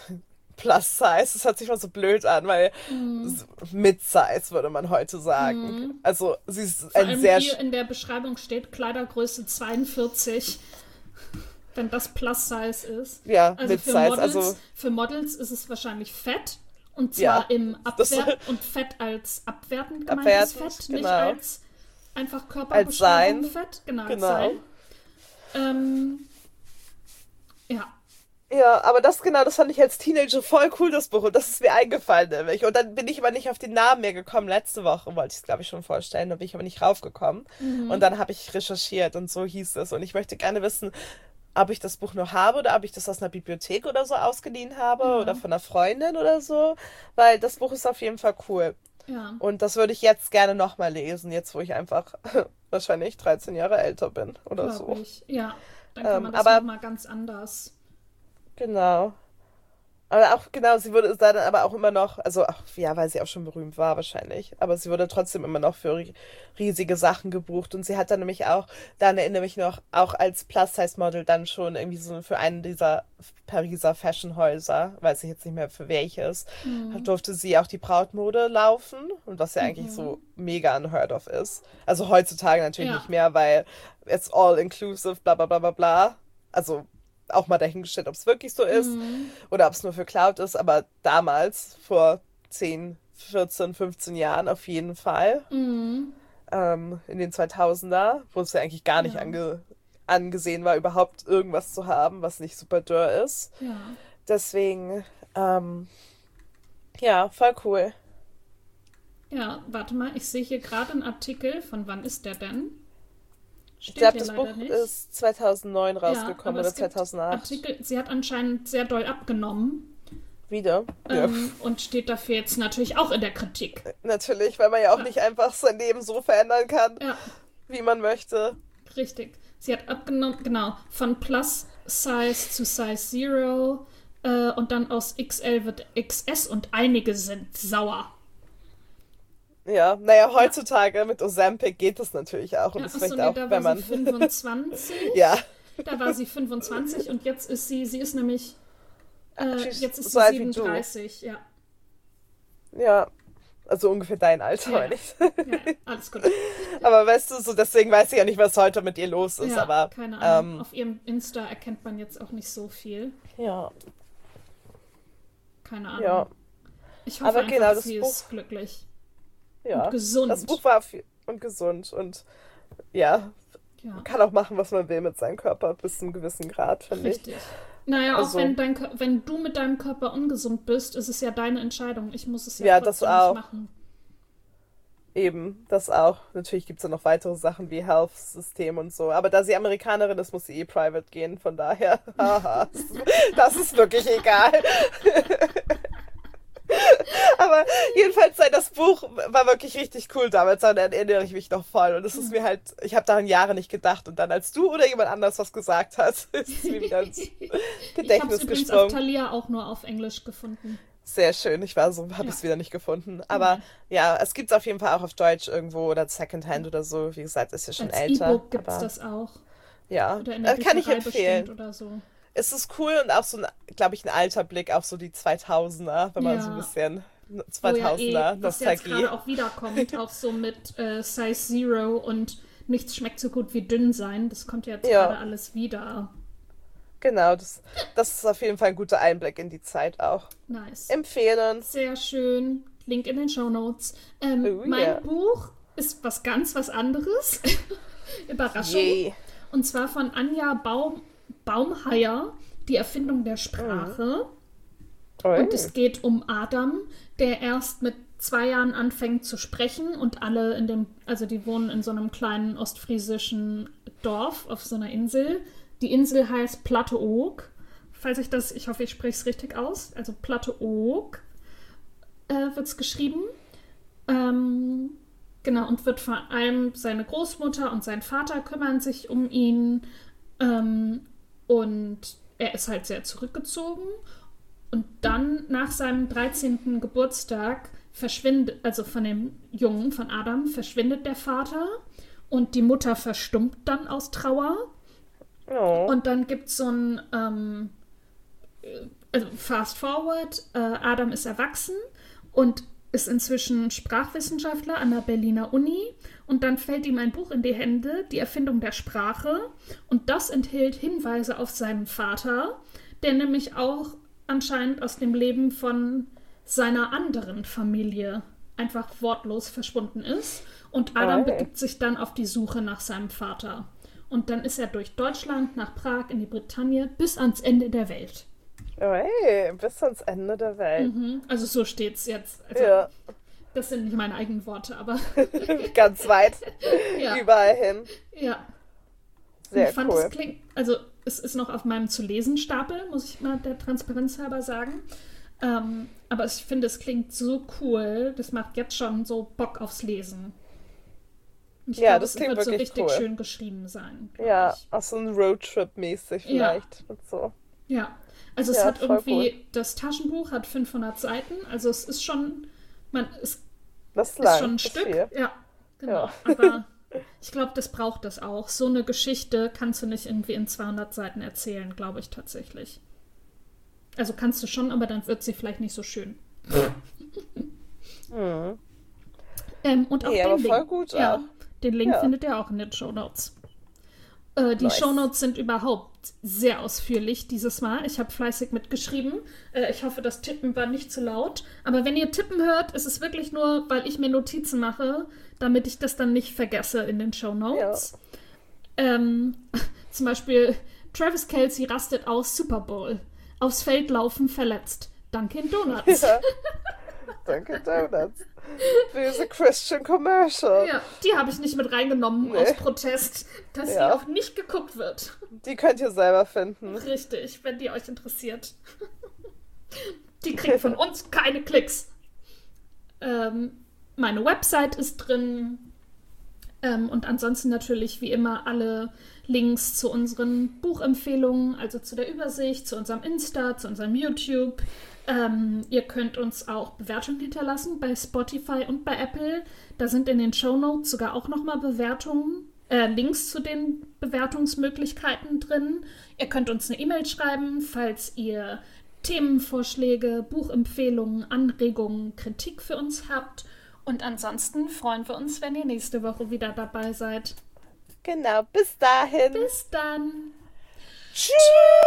Plus Size. Das hört sich mal so blöd an, weil Mhm. Mid Size würde man heute sagen. Mhm. Also sie ist Vor ein allem sehr hier in der Beschreibung steht Kleidergröße zweiundvierzig, wenn das Plus Size ist. ja Also Mid für Size. Models, Also für Models ist es wahrscheinlich Fett. Und zwar Ja, im das- Abwert und Fett als abwertend gemeintes Abwertend, Fett, nicht genau. als einfach Körperbeschreibung Als Sein. Fett. Genau, als Genau. Sein. Ähm, ja. ja, aber das genau, das fand ich als Teenager voll cool, das Buch. Und das ist mir eingefallen nämlich. Und dann bin ich aber nicht auf den Namen mehr gekommen. Letzte Woche wollte ich es, glaube ich, schon vorstellen. Da bin ich aber nicht raufgekommen. Mhm. Und dann habe ich recherchiert und so hieß es. Und ich möchte gerne wissen, ob ich das Buch noch habe oder ob ich das aus einer Bibliothek oder so ausgeliehen habe oder Ja, von einer Freundin oder so, weil das Buch ist auf jeden Fall cool. ja, Und das würde ich jetzt gerne nochmal lesen, jetzt wo ich einfach wahrscheinlich dreizehn Jahre älter bin oder glaube so. ich. Ja, dann kann Ähm, man das aber nochmal ganz anders. genau. Aber auch, genau, sie wurde dann aber auch immer noch, also, ach, ja, weil sie auch schon berühmt war wahrscheinlich, aber sie wurde trotzdem immer noch für ri- riesige Sachen gebucht und sie hat dann nämlich auch, dann erinnere ich mich noch, auch als Plus-Size-Model dann schon irgendwie so für einen dieser Pariser Fashionhäuser, weiß ich jetzt nicht mehr für welches, Mhm. durfte sie auch die Brautmode laufen und was ja eigentlich Mhm. so mega unheard of ist. Also heutzutage natürlich Ja. nicht mehr, weil it's all inclusive, bla bla bla bla bla. Also auch mal dahingestellt, ob es wirklich so ist Mhm. oder ob es nur für Cloud ist, aber damals, vor zehn, vierzehn, fünfzehn Jahren auf jeden Fall, Mhm. ähm, in den zweitausender, wo es ja eigentlich gar nicht Ja. ange angesehen war, überhaupt irgendwas zu haben, was nicht super dürr ist. Ja. Deswegen, ähm, ja, voll cool. Ja, warte mal, ich sehe hier gerade einen Artikel. Von wann ist der denn? Ich Steht glaube, hier das leider Buch nicht. ist zweitausendneun Ja, rausgekommen aber oder es gibt zweitausendacht. Artikel, sie hat anscheinend sehr doll abgenommen Wieder. Ja, ähm, und steht dafür jetzt natürlich auch in der Kritik. natürlich, weil man ja auch Ja, nicht einfach sein Leben so verändern kann, ja, wie man möchte. richtig. Sie hat abgenommen, genau, von Plus Size zu Size Zero äh, und dann aus X L wird X S und einige sind sauer. Ja, naja, Ja, heutzutage mit Ozempic geht das natürlich auch und ja, das achso, vielleicht nee, auch, da war wenn sie man, ja, fünfundzwanzig. Da war sie fünfundzwanzig und jetzt ist sie, sie ist nämlich, äh, sie ist jetzt ist so sie alt wie du. siebenunddreißig. Ja, Ja, also ungefähr dein Alter, ja, meine ja, ich. ja, ja, alles gut. Aber weißt du, so deswegen weiß ich ja nicht, was heute mit ihr los ist, Ja, aber keine Ahnung. ähm, Auf ihrem Insta erkennt man jetzt auch nicht so viel. ja, Keine ja. Ahnung. Ich hoffe Aber einfach, genau, das sie Buch, ist glücklich und ja, das Buch gesund. war viel und gesund und ja, man Ja, kann auch machen, was man will mit seinem Körper bis zu einem gewissen Grad, finde ich. richtig. Naja, auch Also, wenn, dein, Kö- wenn du mit deinem Körper ungesund bist, ist es ja deine Entscheidung. Ich muss es ja ja, das trotzdem nicht auch. machen. Eben, das auch. Natürlich gibt es ja noch weitere Sachen wie Health-System und so. Aber da sie Amerikanerin ist, muss sie eh private gehen. Von daher, haha, das ist wirklich egal. Aber jedenfalls, sei das Buch war wirklich richtig cool damals. Daran erinnere ich mich noch voll. Und es ist mir halt, ich habe daran Jahre nicht gedacht. Und dann, als du oder jemand anders was gesagt hat, ist es mir wieder ins Ich habe es Gedächtnis übrigens auf gesprungen. Thalia auch nur auf Englisch gefunden. Sehr schön. Ich war so, habe Ja, es wieder nicht gefunden. oh Aber nein. ja, es gibt es auf jeden Fall auch auf Deutsch irgendwo oder Secondhand oder so. Wie gesagt, ist ja schon Als älter. E-Book gibt es Aber das auch. ja, Oder in der äh, kann ich Bücherei bestimmt empfehlen. oder so. Es ist cool und auch so ein, glaube ich, ein alter Blick auf so die zweitausender, wenn man so ein Ja, bisschen wo ja eh, zweitausender was jetzt Nostalgie. gerade auch wiederkommt, auch so mit äh, Size Zero und nichts schmeckt so gut wie dünn sein. Das kommt ja jetzt gerade Ja, alles wieder. genau. Das, das ist auf jeden Fall ein guter Einblick in die Zeit auch. Nice. Empfehlen. Sehr schön. Link in den Shownotes. Ähm, Oh mein yeah. Buch ist was ganz was anderes. Überraschung. Yay. Und zwar von Anja Baum, Baumheier, Die Erfindung der Mhm. Sprache. Und Ui. es geht um Adam, der erst mit zwei Jahren anfängt zu sprechen und alle in dem, also die wohnen in so einem kleinen ostfriesischen Dorf auf so einer Insel. Die Insel heißt Platteoog. Falls ich das, ich hoffe, ich spreche es richtig aus. Also Platteoog äh, wird es geschrieben. Ähm, genau, und wird vor allem seine Großmutter und sein Vater kümmern sich um ihn. Ähm, und er ist halt sehr zurückgezogen. Und dann nach seinem dreizehnten Geburtstag verschwindet, also von dem Jungen, von Adam, verschwindet der Vater und die Mutter verstummt dann aus Trauer. Oh. Und dann gibt es so ein, ähm, also fast forward, äh, Adam ist erwachsen und ist inzwischen Sprachwissenschaftler an der Berliner Uni und dann fällt ihm ein Buch in die Hände, Die Erfindung der Sprache, und das enthält Hinweise auf seinen Vater, der nämlich auch anscheinend aus dem Leben von seiner anderen Familie einfach wortlos verschwunden ist und Adam Ui. begibt sich dann auf die Suche nach seinem Vater. Und dann ist er durch Deutschland, nach Prag, in die Bretagne, bis ans Ende der Welt. Ui. Bis ans Ende der Welt. Mhm. Also so steht's jetzt. Also Ja. das sind nicht meine eigenen Worte, aber Ganz weit. ja, Überall hin. ja. Und ich Sehr fand, es cool. klingt, also es ist noch auf meinem Zu-Lesen-Stapel, muss ich mal der Transparenz halber sagen. Ähm, aber ich finde, es klingt so cool. Das macht jetzt schon so Bock aufs Lesen. Ich ja, glaube, das es klingt wird so wirklich richtig cool. schön geschrieben sein. Ja, ich. auch so ein Roadtrip-mäßig vielleicht. Ja. Und so. Ja, also es Ja, hat voll irgendwie, cool. das Taschenbuch hat fünfhundert Seiten, also es ist schon, man, es Das ist ist lang, schon ein das ist Stück, viel. ja, genau, Ja. aber ich glaube, das braucht es auch. So eine Geschichte kannst du nicht irgendwie in zweihundert Seiten erzählen, glaube ich tatsächlich. Also kannst du schon, aber dann wird sie vielleicht nicht so schön. Mhm. Ähm, und auch Nee, den aber Link, voll gut ja, auch. den Link Ja, findet ihr auch in den Shownotes. Äh, die nice. Shownotes sind überhaupt sehr ausführlich dieses Mal. Ich habe fleißig mitgeschrieben. Äh, ich hoffe, das Tippen war nicht zu laut. Aber wenn ihr Tippen hört, ist es wirklich nur, weil ich mir Notizen mache, damit ich das dann nicht vergesse in den Ja. Shownotes. Ähm, zum Beispiel Travis Kelce rastet aus, Super Bowl. Aufs Feld laufen, verletzt. Dunkin' Donuts. Ja, danke Donuts. Böse Christian Commercial. Ja, die habe ich nicht mit reingenommen aus Nee. Protest, dass sie Ja, auch nicht geguckt wird. die könnt ihr selber finden. Richtig, wenn die euch interessiert. Die kriegt von uns keine Klicks. Ähm, meine Website ist drin. Ähm, und ansonsten natürlich wie immer alle Links zu unseren Buchempfehlungen, also zu der Übersicht, zu unserem Insta, zu unserem YouTube. Ähm, ihr könnt uns auch Bewertungen hinterlassen bei Spotify und bei Apple. Da sind in den Shownotes sogar auch nochmal Bewertungen, äh, Links zu den Bewertungsmöglichkeiten drin. Ihr könnt uns eine E-Mail schreiben, falls ihr Themenvorschläge, Buchempfehlungen, Anregungen, Kritik für uns habt. Und ansonsten freuen wir uns, wenn ihr nächste Woche wieder dabei seid. Genau, bis dahin. Bis dann! Tschüss.